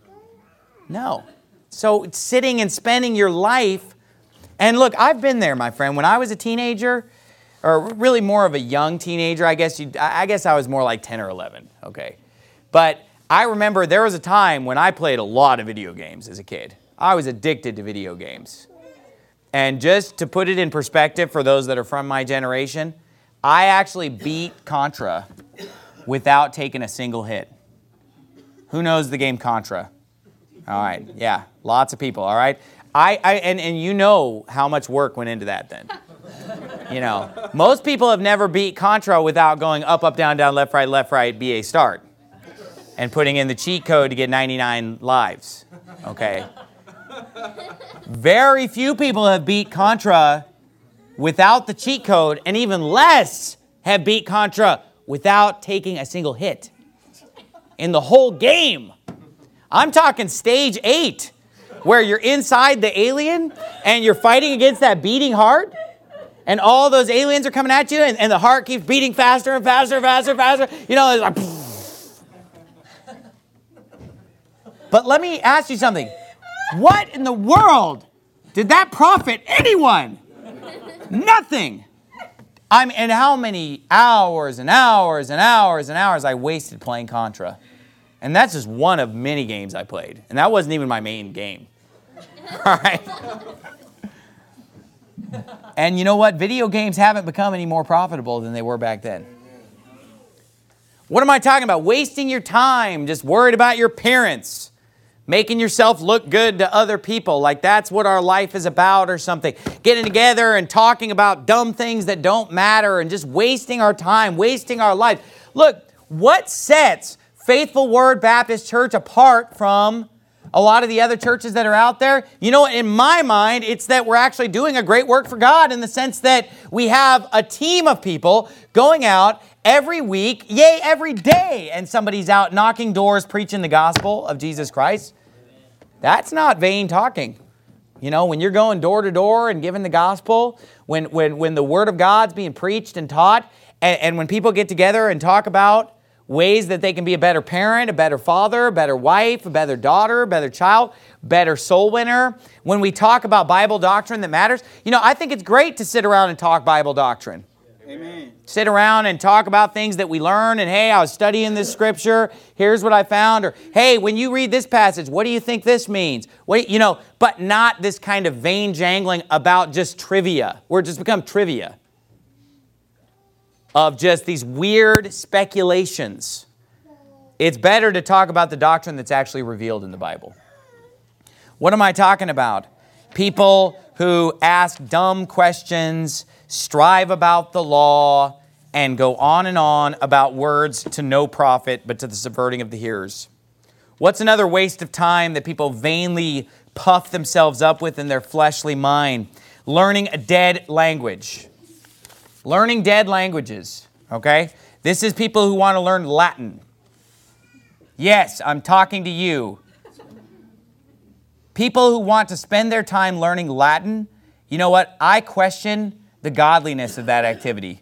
No. So sitting and spending your life, and look, I've been there, my friend. When I was a teenager, or really more of a young teenager, I guess you, I guess I was more like ten or eleven, okay? But I remember there was a time when I played a lot of video games as a kid. I was addicted to video games. And just to put it in perspective for those that are from my generation, I actually beat Contra without taking a single hit. Who knows the game Contra? All right, yeah, lots of people, all right? I, I and, and you know how much work went into that then. You know, most people have never beat Contra without going up, up, down, down, left, right, left, right, B A start. And putting in the cheat code to get ninety-nine lives, okay? Very few people have beat Contra without the cheat code, and even less have beat Contra without taking a single hit in the whole game. I'm talking stage eight, where you're inside the alien and you're fighting against that beating heart, and all those aliens are coming at you, and, and the heart keeps beating faster and faster and faster and faster. You know, it's like... But let me ask you something. What in the world did that profit anyone? Nothing. I mean, and how many hours and hours and hours and hours I wasted playing Contra. And that's just one of many games I played. And that wasn't even my main game. All right? And you know what? Video games haven't become any more profitable than they were back then. What am I talking about? Wasting your time, just worried about your appearance, making yourself look good to other people, like that's what our life is about or something. Getting together and talking about dumb things that don't matter and just wasting our time, wasting our life. Look, what sets Faithful Word Baptist Church apart from a lot of the other churches that are out there? You know, in my mind, it's that we're actually doing a great work for God in the sense that we have a team of people going out every week, yay, every day, and somebody's out knocking doors, preaching the gospel of Jesus Christ. That's not vain talking. You know, when you're going door to door and giving the gospel, when, when, when the Word of God's being preached and taught, and, and when people get together and talk about ways that they can be a better parent, a better father, a better wife, a better daughter, a better child, better soul winner. When we talk about Bible doctrine that matters, you know, I think it's great to sit around and talk Bible doctrine. Amen. Sit around and talk about things that we learn, and hey, I was studying this scripture, here's what I found, or hey, when you read this passage, what do you think this means? What, you know, but not this kind of vain jangling about just trivia. We're just become trivia of just these weird speculations. It's better to talk about the doctrine that's actually revealed in the Bible. What am I talking about? People who ask dumb questions, strive about the law, and go on and on about words to no profit, but to the subverting of the hearers. What's another waste of time that people vainly puff themselves up with in their fleshly mind? Learning a dead language. Learning dead languages, okay? This is people who want to learn Latin. Yes, I'm talking to you. People who want to spend their time learning Latin, you know what? I question the godliness of that activity.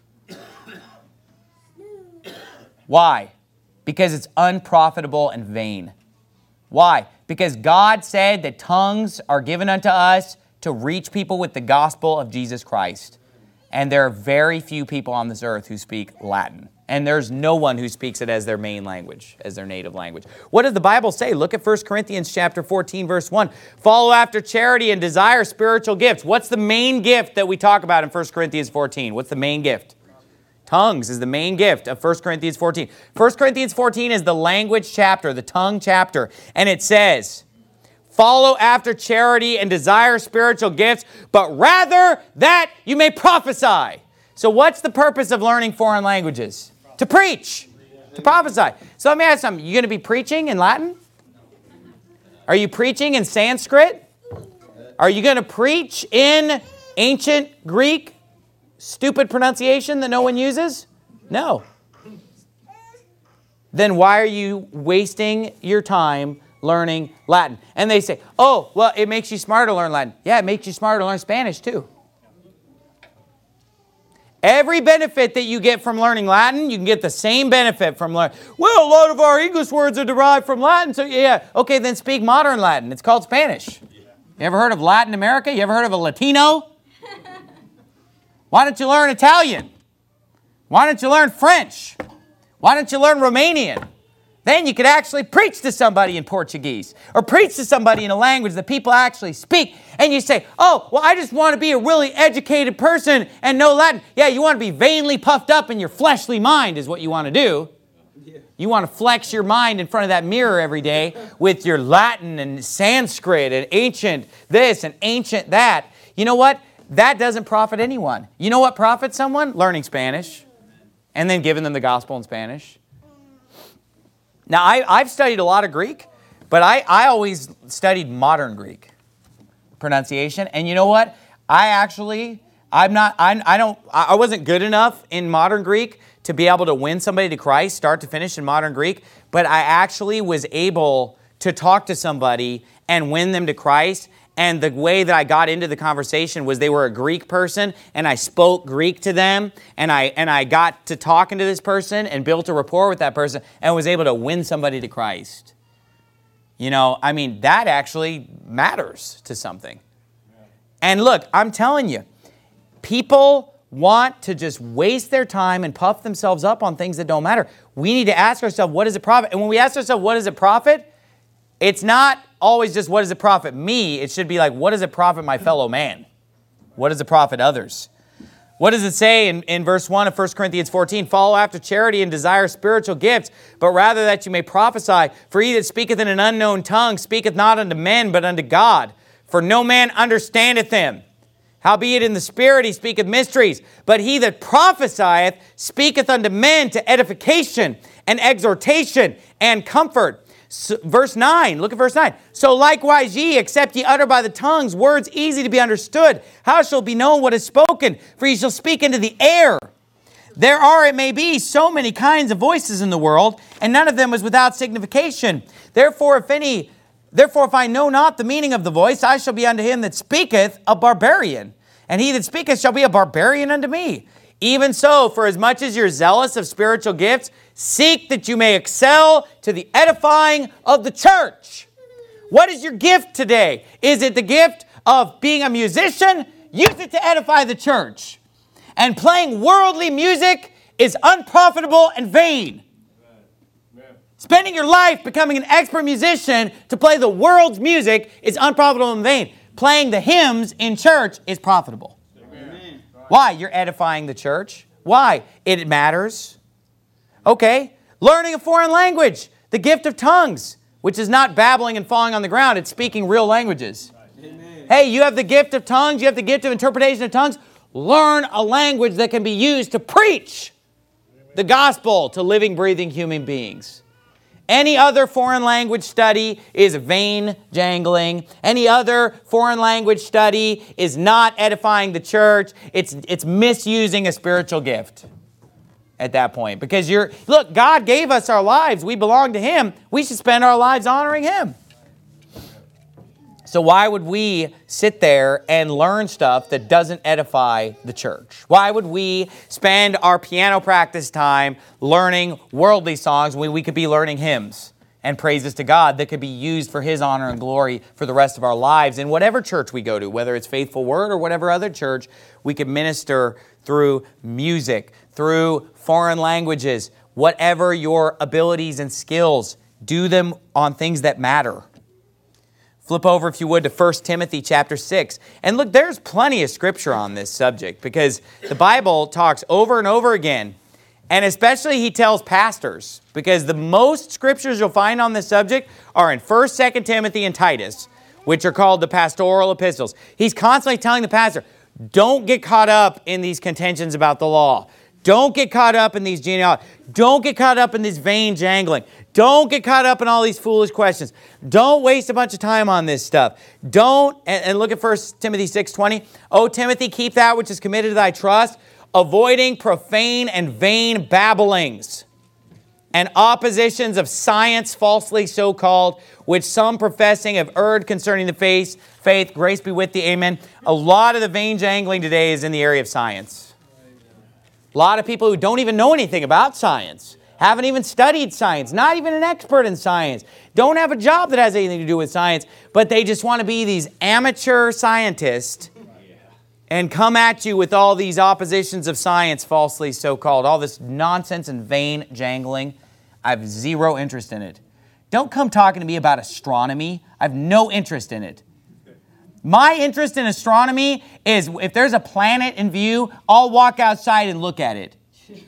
Why? Because it's unprofitable and vain. Why? Because God said that tongues are given unto us to reach people with the gospel of Jesus Christ. And there are very few people on this earth who speak Latin. And there's no one who speaks it as their main language, as their native language. What does the Bible say? Look at First Corinthians chapter fourteen, verse one. Follow after charity and desire spiritual gifts. What's the main gift that we talk about in First Corinthians fourteen? What's the main gift? Tongues is the main gift of First Corinthians fourteen. First Corinthians fourteen is the language chapter, the tongue chapter. And it says, follow after charity and desire spiritual gifts, but rather that you may prophesy. So what's the purpose of learning foreign languages? To preach, to prophesy. So let me ask you something. You going to be preaching in Latin? Are you preaching in Sanskrit? Are you going to preach in ancient Greek, stupid pronunciation that no one uses? No. Then why are you wasting your time learning Latin? And they say, oh, well, it makes you smarter to learn Latin. Yeah, it makes you smarter to learn Spanish too. Every benefit that you get from learning Latin, you can get the same benefit from learning. Well, a lot of our English words are derived from Latin, so yeah. Okay, then speak modern Latin. It's called Spanish. You ever heard of Latin America? You ever heard of a Latino? Why don't you learn Italian? Why don't you learn French? Why don't you learn Romanian? Then you could actually preach to somebody in Portuguese or preach to somebody in a language that people actually speak. And you say, oh, well, I just want to be a really educated person and know Latin. Yeah, you want to be vainly puffed up in your fleshly mind is what you want to do. You want to flex your mind in front of that mirror every day with your Latin and Sanskrit and ancient this and ancient that. You know what? That doesn't profit anyone. You know what profits someone? Learning Spanish and then giving them the gospel in Spanish. Now, I, I've studied a lot of Greek, but I, I always studied modern Greek pronunciation. And you know what? I actually, I'm not, I, I don't, I wasn't good enough in modern Greek to be able to win somebody to Christ, start to finish in modern Greek, but I actually was able to talk to somebody and win them to Christ. And the way that I got into the conversation was they were a Greek person, and I spoke Greek to them, and I and I got to talking to this person and built a rapport with that person and was able to win somebody to Christ. You know, I mean, that actually matters to something. And look, I'm telling you, people want to just waste their time and puff themselves up on things that don't matter. We need to ask ourselves, what does it profit? And when we ask ourselves, what does it profit? It's not always just, what does it profit me? It should be like, what does it profit my fellow man? What does it profit others? What does it say in, in verse one of First Corinthians fourteen? Follow after charity and desire spiritual gifts, but rather that you may prophesy. For he that speaketh in an unknown tongue speaketh not unto men, but unto God. For no man understandeth him. Howbeit in the Spirit he speaketh mysteries. But he that prophesieth speaketh unto men to edification and exhortation and comfort. So, verse nine, look at verse nine. So likewise ye, except ye utter by the tongues words easy to be understood, how shall it be known what is spoken? For ye shall speak into the air. There are, it may be, so many kinds of voices in the world, and none of them is without signification. Therefore, if any, therefore, if I know not the meaning of the voice, I shall be unto him that speaketh a barbarian, and he that speaketh shall be a barbarian unto me. Even so, for as much as you're zealous of spiritual gifts, seek that you may excel to the edifying of the church. What is your gift today? Is it the gift of being a musician? Use it to edify the church. And playing worldly music is unprofitable and vain. Spending your life becoming an expert musician to play the world's music is unprofitable and vain. Playing the hymns in church is profitable. Amen. Why? You're edifying the church. Why? It matters. Okay. Learning a foreign language. The gift of tongues, which is not babbling and falling on the ground. It's speaking real languages. Amen. Hey, you have the gift of tongues. You have the gift of interpretation of tongues. Learn a language that can be used to preach the gospel to living, breathing human beings. Any other foreign language study is vain jangling. Any other foreign language study is not edifying the church. It's, it's misusing a spiritual gift at that point. Because you're, look, God gave us our lives. We belong to Him. We should spend our lives honoring Him. So why would we sit there and learn stuff that doesn't edify the church? Why would we spend our piano practice time learning worldly songs when we could be learning hymns and praises to God that could be used for His honor and glory for the rest of our lives? In whatever church we go to, whether it's Faithful Word or whatever other church, we can minister through music, through foreign languages, whatever your abilities and skills, do them on things that matter. Flip over, if you would, to First Timothy chapter six. And look, there's plenty of scripture on this subject because the Bible talks over and over again. And especially he tells pastors, because the most scriptures you'll find on this subject are in First, Second Timothy, and Titus, which are called the pastoral epistles. He's constantly telling the pastor, don't get caught up in these contentions about the law. Don't get caught up in these genealogies. Don't get caught up in this vain jangling. Don't get caught up in all these foolish questions. Don't waste a bunch of time on this stuff. Don't, and, and look at First Timothy six twenty. O Timothy, keep that which is committed to thy trust, avoiding profane and vain babblings and oppositions of science falsely so called, which some professing have erred concerning the faith. Faith, grace be with thee, amen. A lot of the vain jangling today is in the area of science. A lot of people who don't even know anything about science, haven't even studied science, not even an expert in science, don't have a job that has anything to do with science, but they just want to be these amateur scientists and come at you with all these oppositions of science, falsely so-called, all this nonsense and vain jangling. I have zero interest in it. Don't come talking to me about astronomy. I have no interest in it. My interest in astronomy is if there's a planet in view, I'll walk outside and look at it.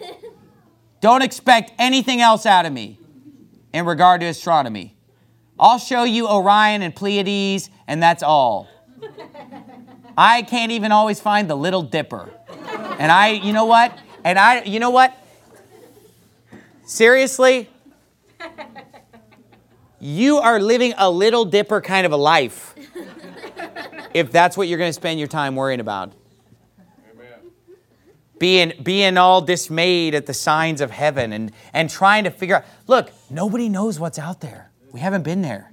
Don't expect anything else out of me in regard to astronomy. I'll show you Orion and Pleiades, and that's all. I can't even always find the Little Dipper. And I, you know what? And I, you know what? Seriously? You are living a Little Dipper kind of a life if that's what you're going to spend your time worrying about. being, being all dismayed at the signs of heaven and, and trying to figure out, look, nobody knows what's out there. We haven't been there.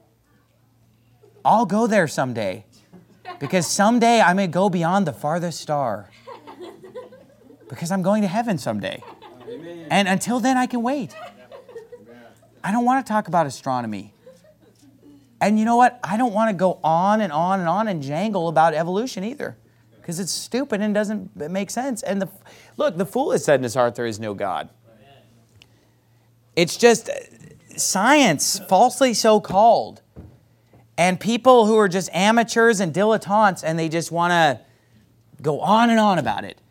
I'll go there someday because someday I may go beyond the farthest star because I'm going to heaven someday. Amen. And until then, I can wait. I don't want to talk about astronomy. And you know what? I don't want to go on and on and on and jangle about evolution either because it's stupid and doesn't make sense. And the, look, the fool has said in his heart there is no God. It's just science, falsely so called. And people who are just amateurs and dilettantes and they just want to go on and on about it.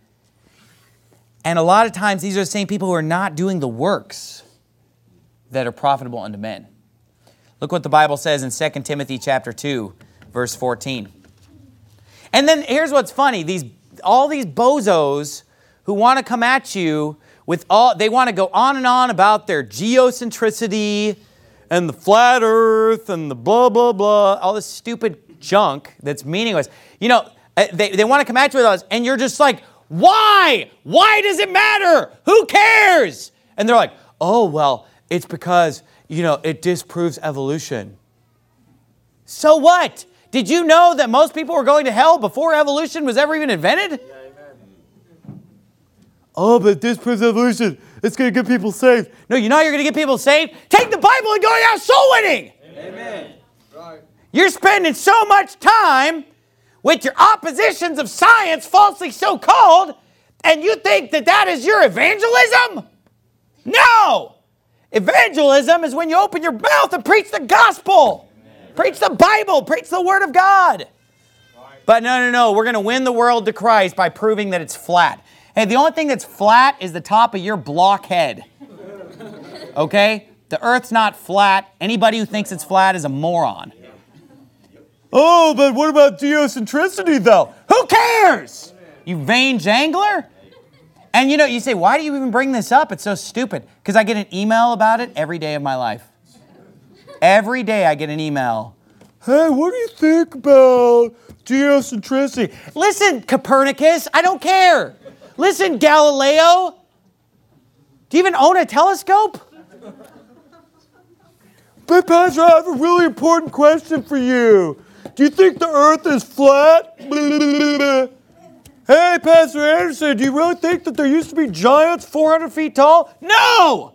And a lot of times these are the same people who are not doing the works that are profitable unto men. Look what the Bible says in Second Timothy chapter two, verse fourteen. And then here's what's funny. These, all these bozos who want to come at you with all, they want to go on and on about their geocentricity and the flat earth and the blah, blah, blah, all this stupid junk that's meaningless. You know, they, they want to come at you with us and you're just like, why? Why does it matter? Who cares? And they're like, oh, well, it's because, you know, it disproves evolution. So what? Did you know that most people were going to hell before evolution was ever even invented? Yeah, amen. Oh, but this proves evolution. It's going to get people saved. No, you know how you're going to get people saved? Take the Bible and go out soul winning. Amen. Right. You're spending so much time with your oppositions of science, falsely so called, and you think that that is your evangelism? No. Evangelism is when you open your mouth and preach the gospel. Amen. Preach the Bible. Preach the Word of God. Right. But no, no, no. We're going to win the world to Christ by proving that it's flat. Hey, the only thing that's flat is the top of your blockhead. Okay? The earth's not flat. Anybody who thinks it's flat is a moron. Oh, but what about geocentricity, though? Who cares? You vain jangler? And you know, you say, why do you even bring this up? It's so stupid. Because I get an email about it every day of my life. Every day I get an email. Hey, what do you think about geocentricity? Listen, Copernicus, I don't care. Listen, Galileo. Do you even own a telescope? But Pastor, I have a really important question for you. Do you think the earth is flat? Hey, Pastor Anderson, do you really think that there used to be giants four hundred feet tall? No!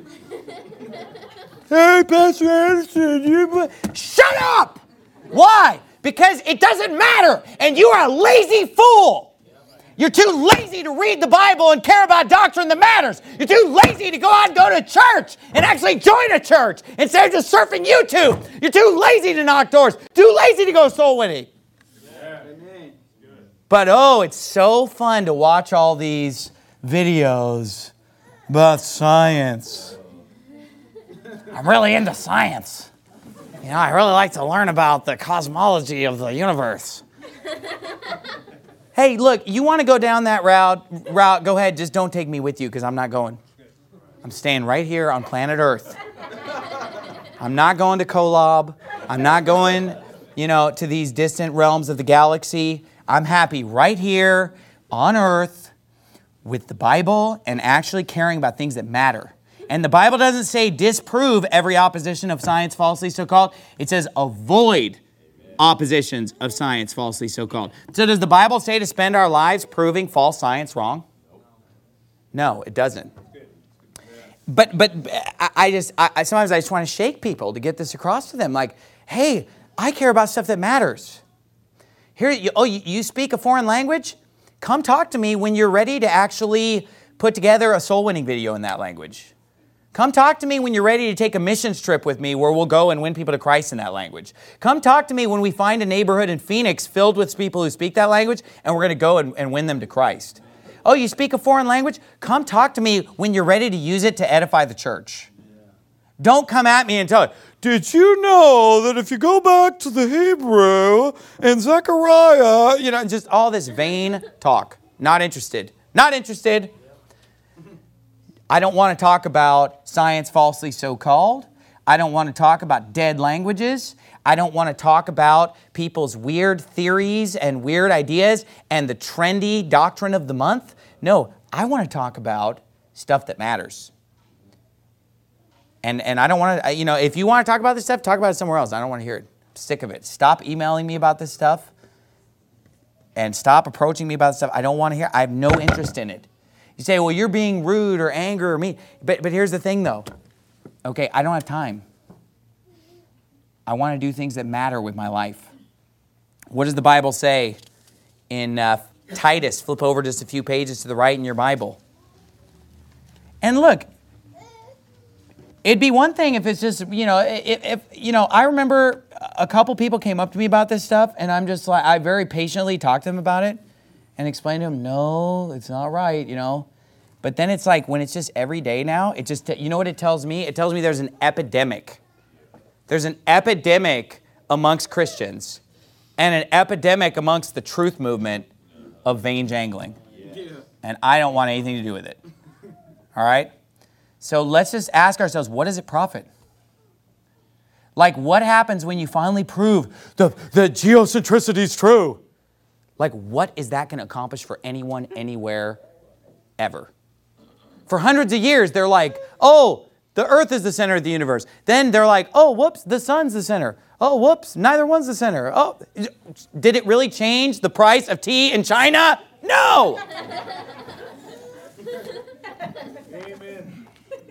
Hey, Pastor Anderson, you... Shut up! Why? Because it doesn't matter, and you are a lazy fool. You're too lazy to read the Bible and care about doctrine that matters. You're too lazy to go out and go to church and actually join a church instead of just surfing YouTube. You're too lazy to knock doors. Too lazy to go soul winning. Yeah. But oh, it's so fun to watch all these videos about science. I'm really into science. You know, I really like to learn about the cosmology of the universe. Hey, look, you want to go down that route, route, go ahead, just don't take me with you because I'm not going. I'm staying right here on planet Earth. I'm not going to Kolob. I'm not going, you know, to these distant realms of the galaxy. I'm happy right here on Earth with the Bible and actually caring about things that matter. And the Bible doesn't say disprove every opposition of science falsely so-called. It says avoid oppositions of science falsely so-called. So does the Bible say to spend our lives proving false science wrong? No, it doesn't. But but I, I just I, sometimes I just want to shake people to get this across to them. Like, hey, I care about stuff that matters. Here, you, oh, you, you speak a foreign language? Come talk to me when you're ready to actually put together a soul-winning video in that language. Come talk to me when you're ready to take a missions trip with me where we'll go and win people to Christ in that language. Come talk to me when we find a neighborhood in Phoenix filled with people who speak that language and we're going to go and, and win them to Christ. Oh, you speak a foreign language? Come talk to me when you're ready to use it to edify the church. Don't come at me and tell me, did you know that if you go back to the Hebrew in Zechariah, you know, just all this vain talk. Not interested. Not interested. I don't want to talk about science falsely so-called. I don't want to talk about dead languages. I don't want to talk about people's weird theories and weird ideas and the trendy doctrine of the month. No, I want to talk about stuff that matters. And and I don't want to, you know, if you want to talk about this stuff, talk about it somewhere else. I don't want to hear it. I'm sick of it. Stop emailing me about this stuff and stop approaching me about this stuff. I don't want to hear. I have no interest in it. You say, well, you're being rude or angry or mean. But, but here's the thing, though. Okay, I don't have time. I want to do things that matter with my life. What does the Bible say in uh, Titus? Flip over just a few pages to the right in your Bible. And look, it'd be one thing if it's just, you know, if, if, you know, I remember a couple people came up to me about this stuff, and I'm just like, I very patiently talked to them about it and explained to them, no, it's not right, you know. But then it's like, when it's just every day now, it just, you know what it tells me? It tells me there's an epidemic. There's an epidemic amongst Christians and an epidemic amongst the truth movement of vain jangling. Yeah. And I don't want anything to do with it. All right? So let's just ask ourselves, what does it profit? Like, what happens when you finally prove the, the geocentricity is true? Like, what is that going to accomplish for anyone, anywhere, ever? For hundreds of years, they're like, oh, the earth is the center of the universe. Then they're like, oh, whoops, the sun's the center. Oh, whoops, neither one's the center. Oh, did it really change the price of tea in China? No! Amen.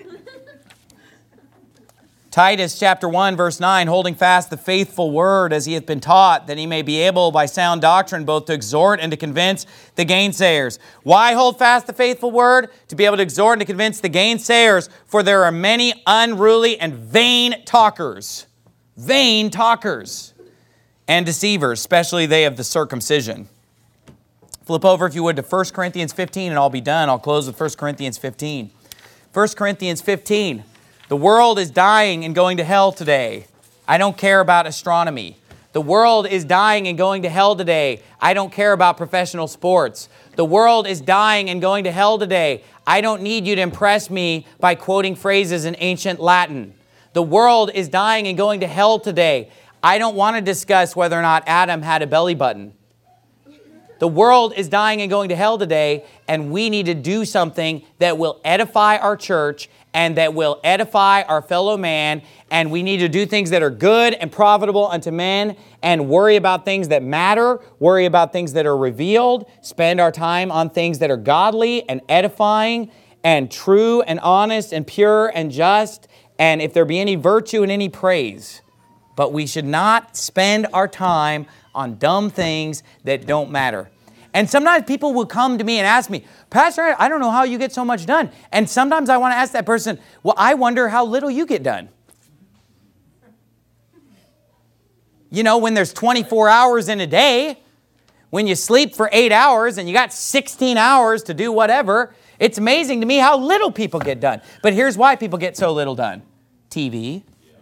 Titus chapter one, verse nine, holding fast the faithful word as he hath been taught, that he may be able by sound doctrine both to exhort and to convince the gainsayers. Why hold fast the faithful word? To be able to exhort and to convince the gainsayers, for there are many unruly and vain talkers. Vain talkers and deceivers, especially they of the circumcision. Flip over, if you would, to First Corinthians fifteen, and I'll be done. I'll close with First Corinthians fifteen. First Corinthians fifteen. The world is dying and going to hell today. I don't care about astronomy. The world is dying and going to hell today. I don't care about professional sports. The world is dying and going to hell today. I don't need you to impress me by quoting phrases in ancient Latin. The world is dying and going to hell today. I don't want to discuss whether or not Adam had a belly button. The world is dying and going to hell today, and we need to do something that will edify our church and that will edify our fellow man, and we need to do things that are good and profitable unto men, and worry about things that matter, worry about things that are revealed, spend our time on things that are godly and edifying and true and honest and pure and just, and if there be any virtue and any praise. But we should not spend our time on dumb things that don't matter. And sometimes people will come to me and ask me, Pastor, I don't know how you get so much done. And sometimes I want to ask that person, well, I wonder how little you get done. You know, when there's twenty-four hours in a day, when you sleep for eight hours and you got sixteen hours to do whatever, it's amazing to me how little people get done. But here's why people get so little done. T V.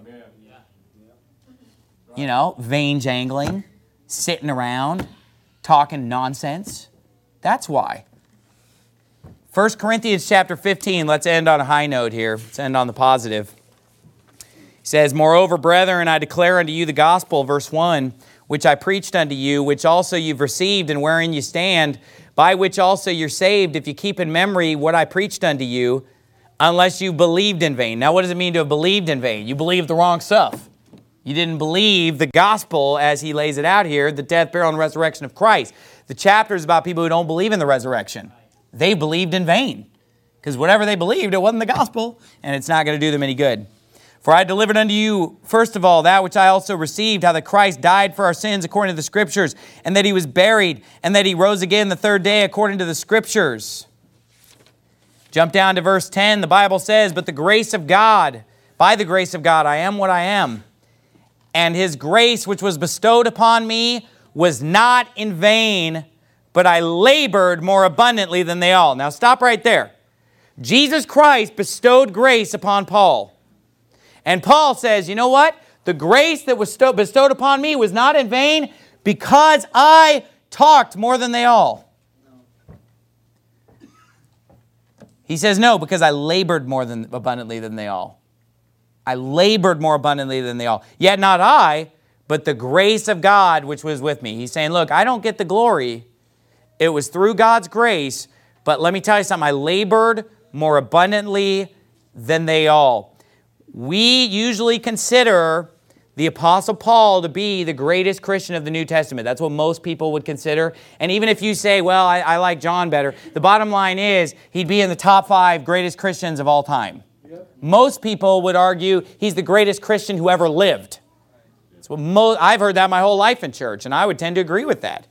You know, vain jangling, sitting around, talking nonsense. That's why. First Corinthians chapter fifteen, let's end on a high note here. Let's end on the positive. He says, moreover, brethren, I declare unto you the gospel, verse one, which I preached unto you, which also you've received and wherein you stand, by which also you're saved, if you keep in memory what I preached unto you, unless you believed in vain. Now, what does it mean to have believed in vain? You believed the wrong stuff. You didn't believe the gospel as he lays it out here, the death, burial, and resurrection of Christ. The chapter is about people who don't believe in the resurrection. They believed in vain. Because whatever they believed, it wasn't the gospel, and it's not going to do them any good. For I delivered unto you, first of all, that which I also received, how that Christ died for our sins according to the Scriptures, and that he was buried, and that he rose again the third day according to the Scriptures. Jump down to verse ten. The Bible says, but the grace of God, by the grace of God, I am what I am. And his grace which was bestowed upon me was not in vain, but I labored more abundantly than they all. Now stop right there. Jesus Christ bestowed grace upon Paul. And Paul says, you know what? The grace that was bestowed upon me was not in vain because I talked more than they all. He says, no, because I labored more than abundantly than they all. I labored more abundantly than they all. Yet not I, but the grace of God which was with me. He's saying, look, I don't get the glory. It was through God's grace, But let me tell you something. I labored more abundantly than they all. We usually consider the Apostle Paul to be the greatest Christian of the New Testament. That's what most people would consider. And even if you say, well, I, I like John better, the bottom line is he'd be in the top five greatest Christians of all time. Yep. Most people would argue he's the greatest Christian who ever lived. That's what mo- I've heard that my whole life in church, and I would tend to agree with that.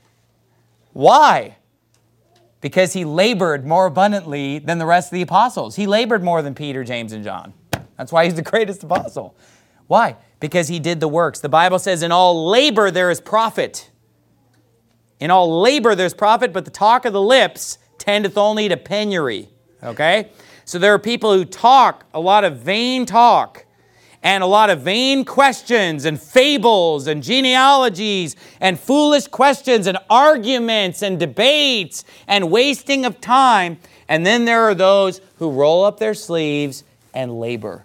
Why? Because he labored more abundantly than the rest of the apostles. He labored more than Peter, James, and John. That's why he's the greatest apostle. Why? Because he did the works. The Bible says, in all labor there is profit. In all labor there's profit, but the talk of the lips tendeth only to penury. Okay? So there are people who talk a lot of vain talk and a lot of vain questions and fables and genealogies and foolish questions and arguments and debates and wasting of time. And then there are those who roll up their sleeves and labor.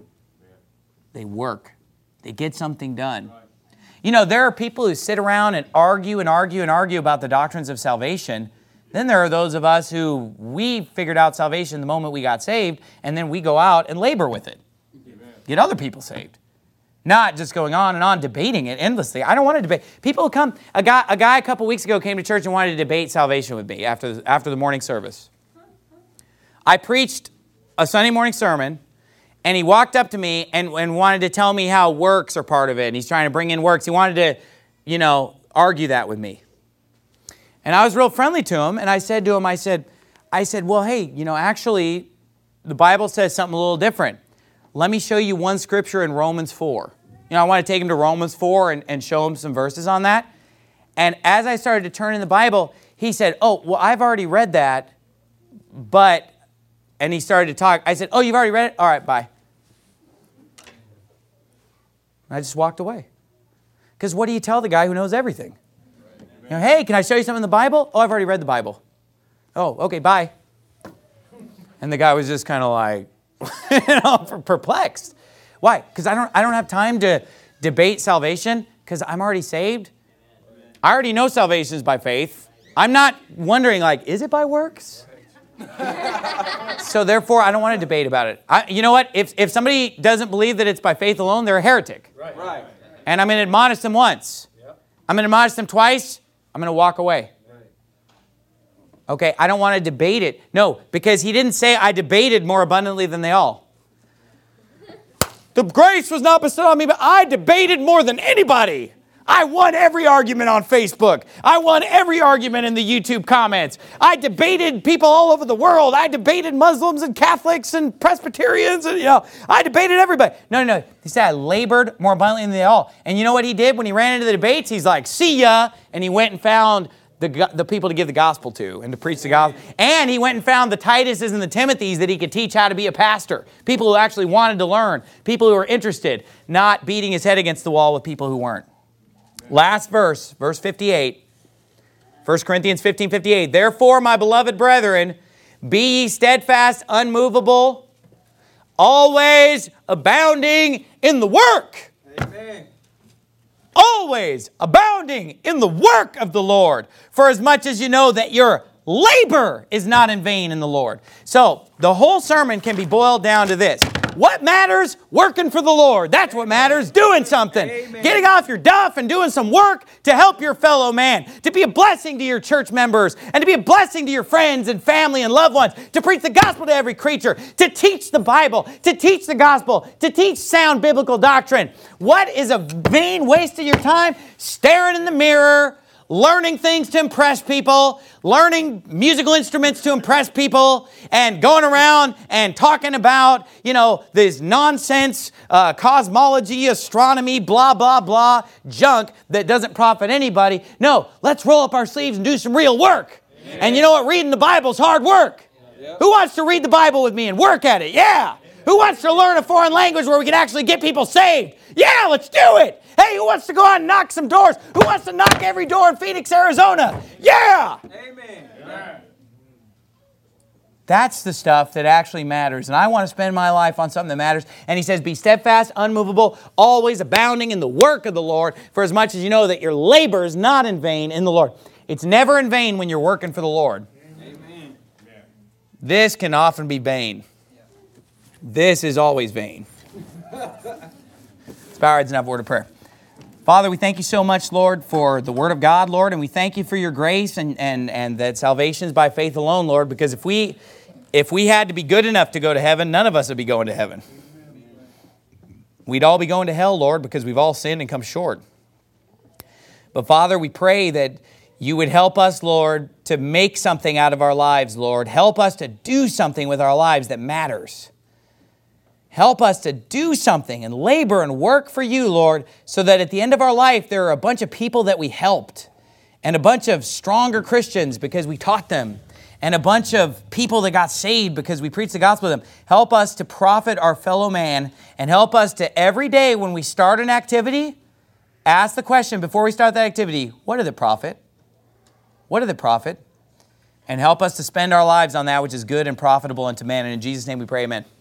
They work. They get something done. You know, there are people who sit around and argue and argue and argue about the doctrines of salvation. Then there are those of us who we figured out salvation the moment we got saved, and then we go out and labor with it. Get other people saved. Not just going on and on debating it endlessly. I don't want to debate. People come, a guy, a guy a couple weeks ago came to church and wanted to debate salvation with me after, after the morning service. I preached a Sunday morning sermon, and he walked up to me and, and wanted to tell me how works are part of it. And he's trying to bring in works. He wanted to, you know, argue that with me. And I was real friendly to him, and I said to him, I said, I said, well, hey, you know, actually, the Bible says something a little different. Let me show you one scripture in Romans four. You know, I want to take him to Romans four and, and show him some verses on that. And as I started to turn in the Bible, he said, oh, well, I've already read that, but, and he started to talk. I said, oh, you've already read it? All right, bye. And I just walked away. Because what do you tell the guy who knows everything? You know, hey, can I show you something in the Bible? Oh, I've already read the Bible. Oh, okay, bye. And the guy was just kind of like, you know, perplexed. Why? Because I don't, I don't have time to debate salvation because I'm already saved. I already know salvation is by faith. I'm not wondering, like, is it by works? So therefore, I don't want to debate about it. I, you know what? If, if somebody doesn't believe that it's by faith alone, they're a heretic. Right. Right. And I'm going to admonish them once. Yep. I'm going to admonish them twice. I'm going to walk away. Okay, I don't want to debate it. No, because he didn't say I debated more abundantly than they all. The grace was not bestowed on me, but I debated more than anybody. I won every argument on Facebook. I won every argument in the YouTube comments. I debated people all over the world. I debated Muslims and Catholics and Presbyterians, and you know, I debated everybody. No, no, no. He said I labored more abundantly than they all. And you know what he did when he ran into the debates? He's like, see ya. And he went and found the, the people to give the gospel to and to preach the gospel. And he went and found the Tituses and the Timothys that he could teach how to be a pastor. People who actually wanted to learn. People who were interested, not beating his head against the wall with people who weren't. Last verse, verse fifty-eight. First Corinthians fifteen fifty-eight. Therefore, my beloved brethren, be ye steadfast, unmovable, always abounding in the work. Amen. Always abounding in the work of the Lord, for as much as you know that your labor is not in vain in the Lord. So, the whole sermon can be boiled down to this. What matters? Working for the Lord. That's what matters. Doing something. Amen. Getting off your duff and doing some work to help your fellow man. To be a blessing to your church members. And to be a blessing to your friends and family and loved ones. To preach the gospel to every creature. To teach the Bible. To teach the gospel. To teach sound biblical doctrine. What is a vain waste of your time? Staring in the mirror. Learning things to impress people, learning musical instruments to impress people, and going around and talking about, you know, this nonsense uh, cosmology, astronomy, blah, blah, blah, junk that doesn't profit anybody. No, let's roll up our sleeves and do some real work. Yeah. And you know what? Reading the Bible is hard work. Yeah. Who wants to read the Bible with me and work at it? Yeah. Who wants to learn a foreign language where we can actually get people saved? Yeah, let's do it. Hey, who wants to go out and knock some doors? Who wants to knock every door in Phoenix, Arizona? Yeah. Amen. Amen. That's the stuff that actually matters. And I want to spend my life on something that matters. And he says, be steadfast, unmovable, always abounding in the work of the Lord, for as much as you know that your labor is not in vain in the Lord. It's never in vain when you're working for the Lord. Amen. This can often be vain. This is always vain. Let's bow our heads and have a word of prayer. Father, we thank you so much, Lord, for the Word of God, Lord, and we thank you for your grace and, and, and that salvation is by faith alone, Lord, because if we, if we had to be good enough to go to heaven, none of us would be going to heaven. We'd all be going to hell, Lord, because we've all sinned and come short. But Father, we pray that you would help us, Lord, to make something out of our lives, Lord. Help us to do something with our lives that matters. Help us to do something and labor and work for you, Lord, so that at the end of our life, there are a bunch of people that we helped and a bunch of stronger Christians because we taught them and a bunch of people that got saved because we preached the gospel to them. Help us to profit our fellow man and help us to every day when we start an activity, ask the question before we start that activity, what did it profit? What did it profit? And help us to spend our lives on that which is good and profitable unto man. And in Jesus' name we pray, amen.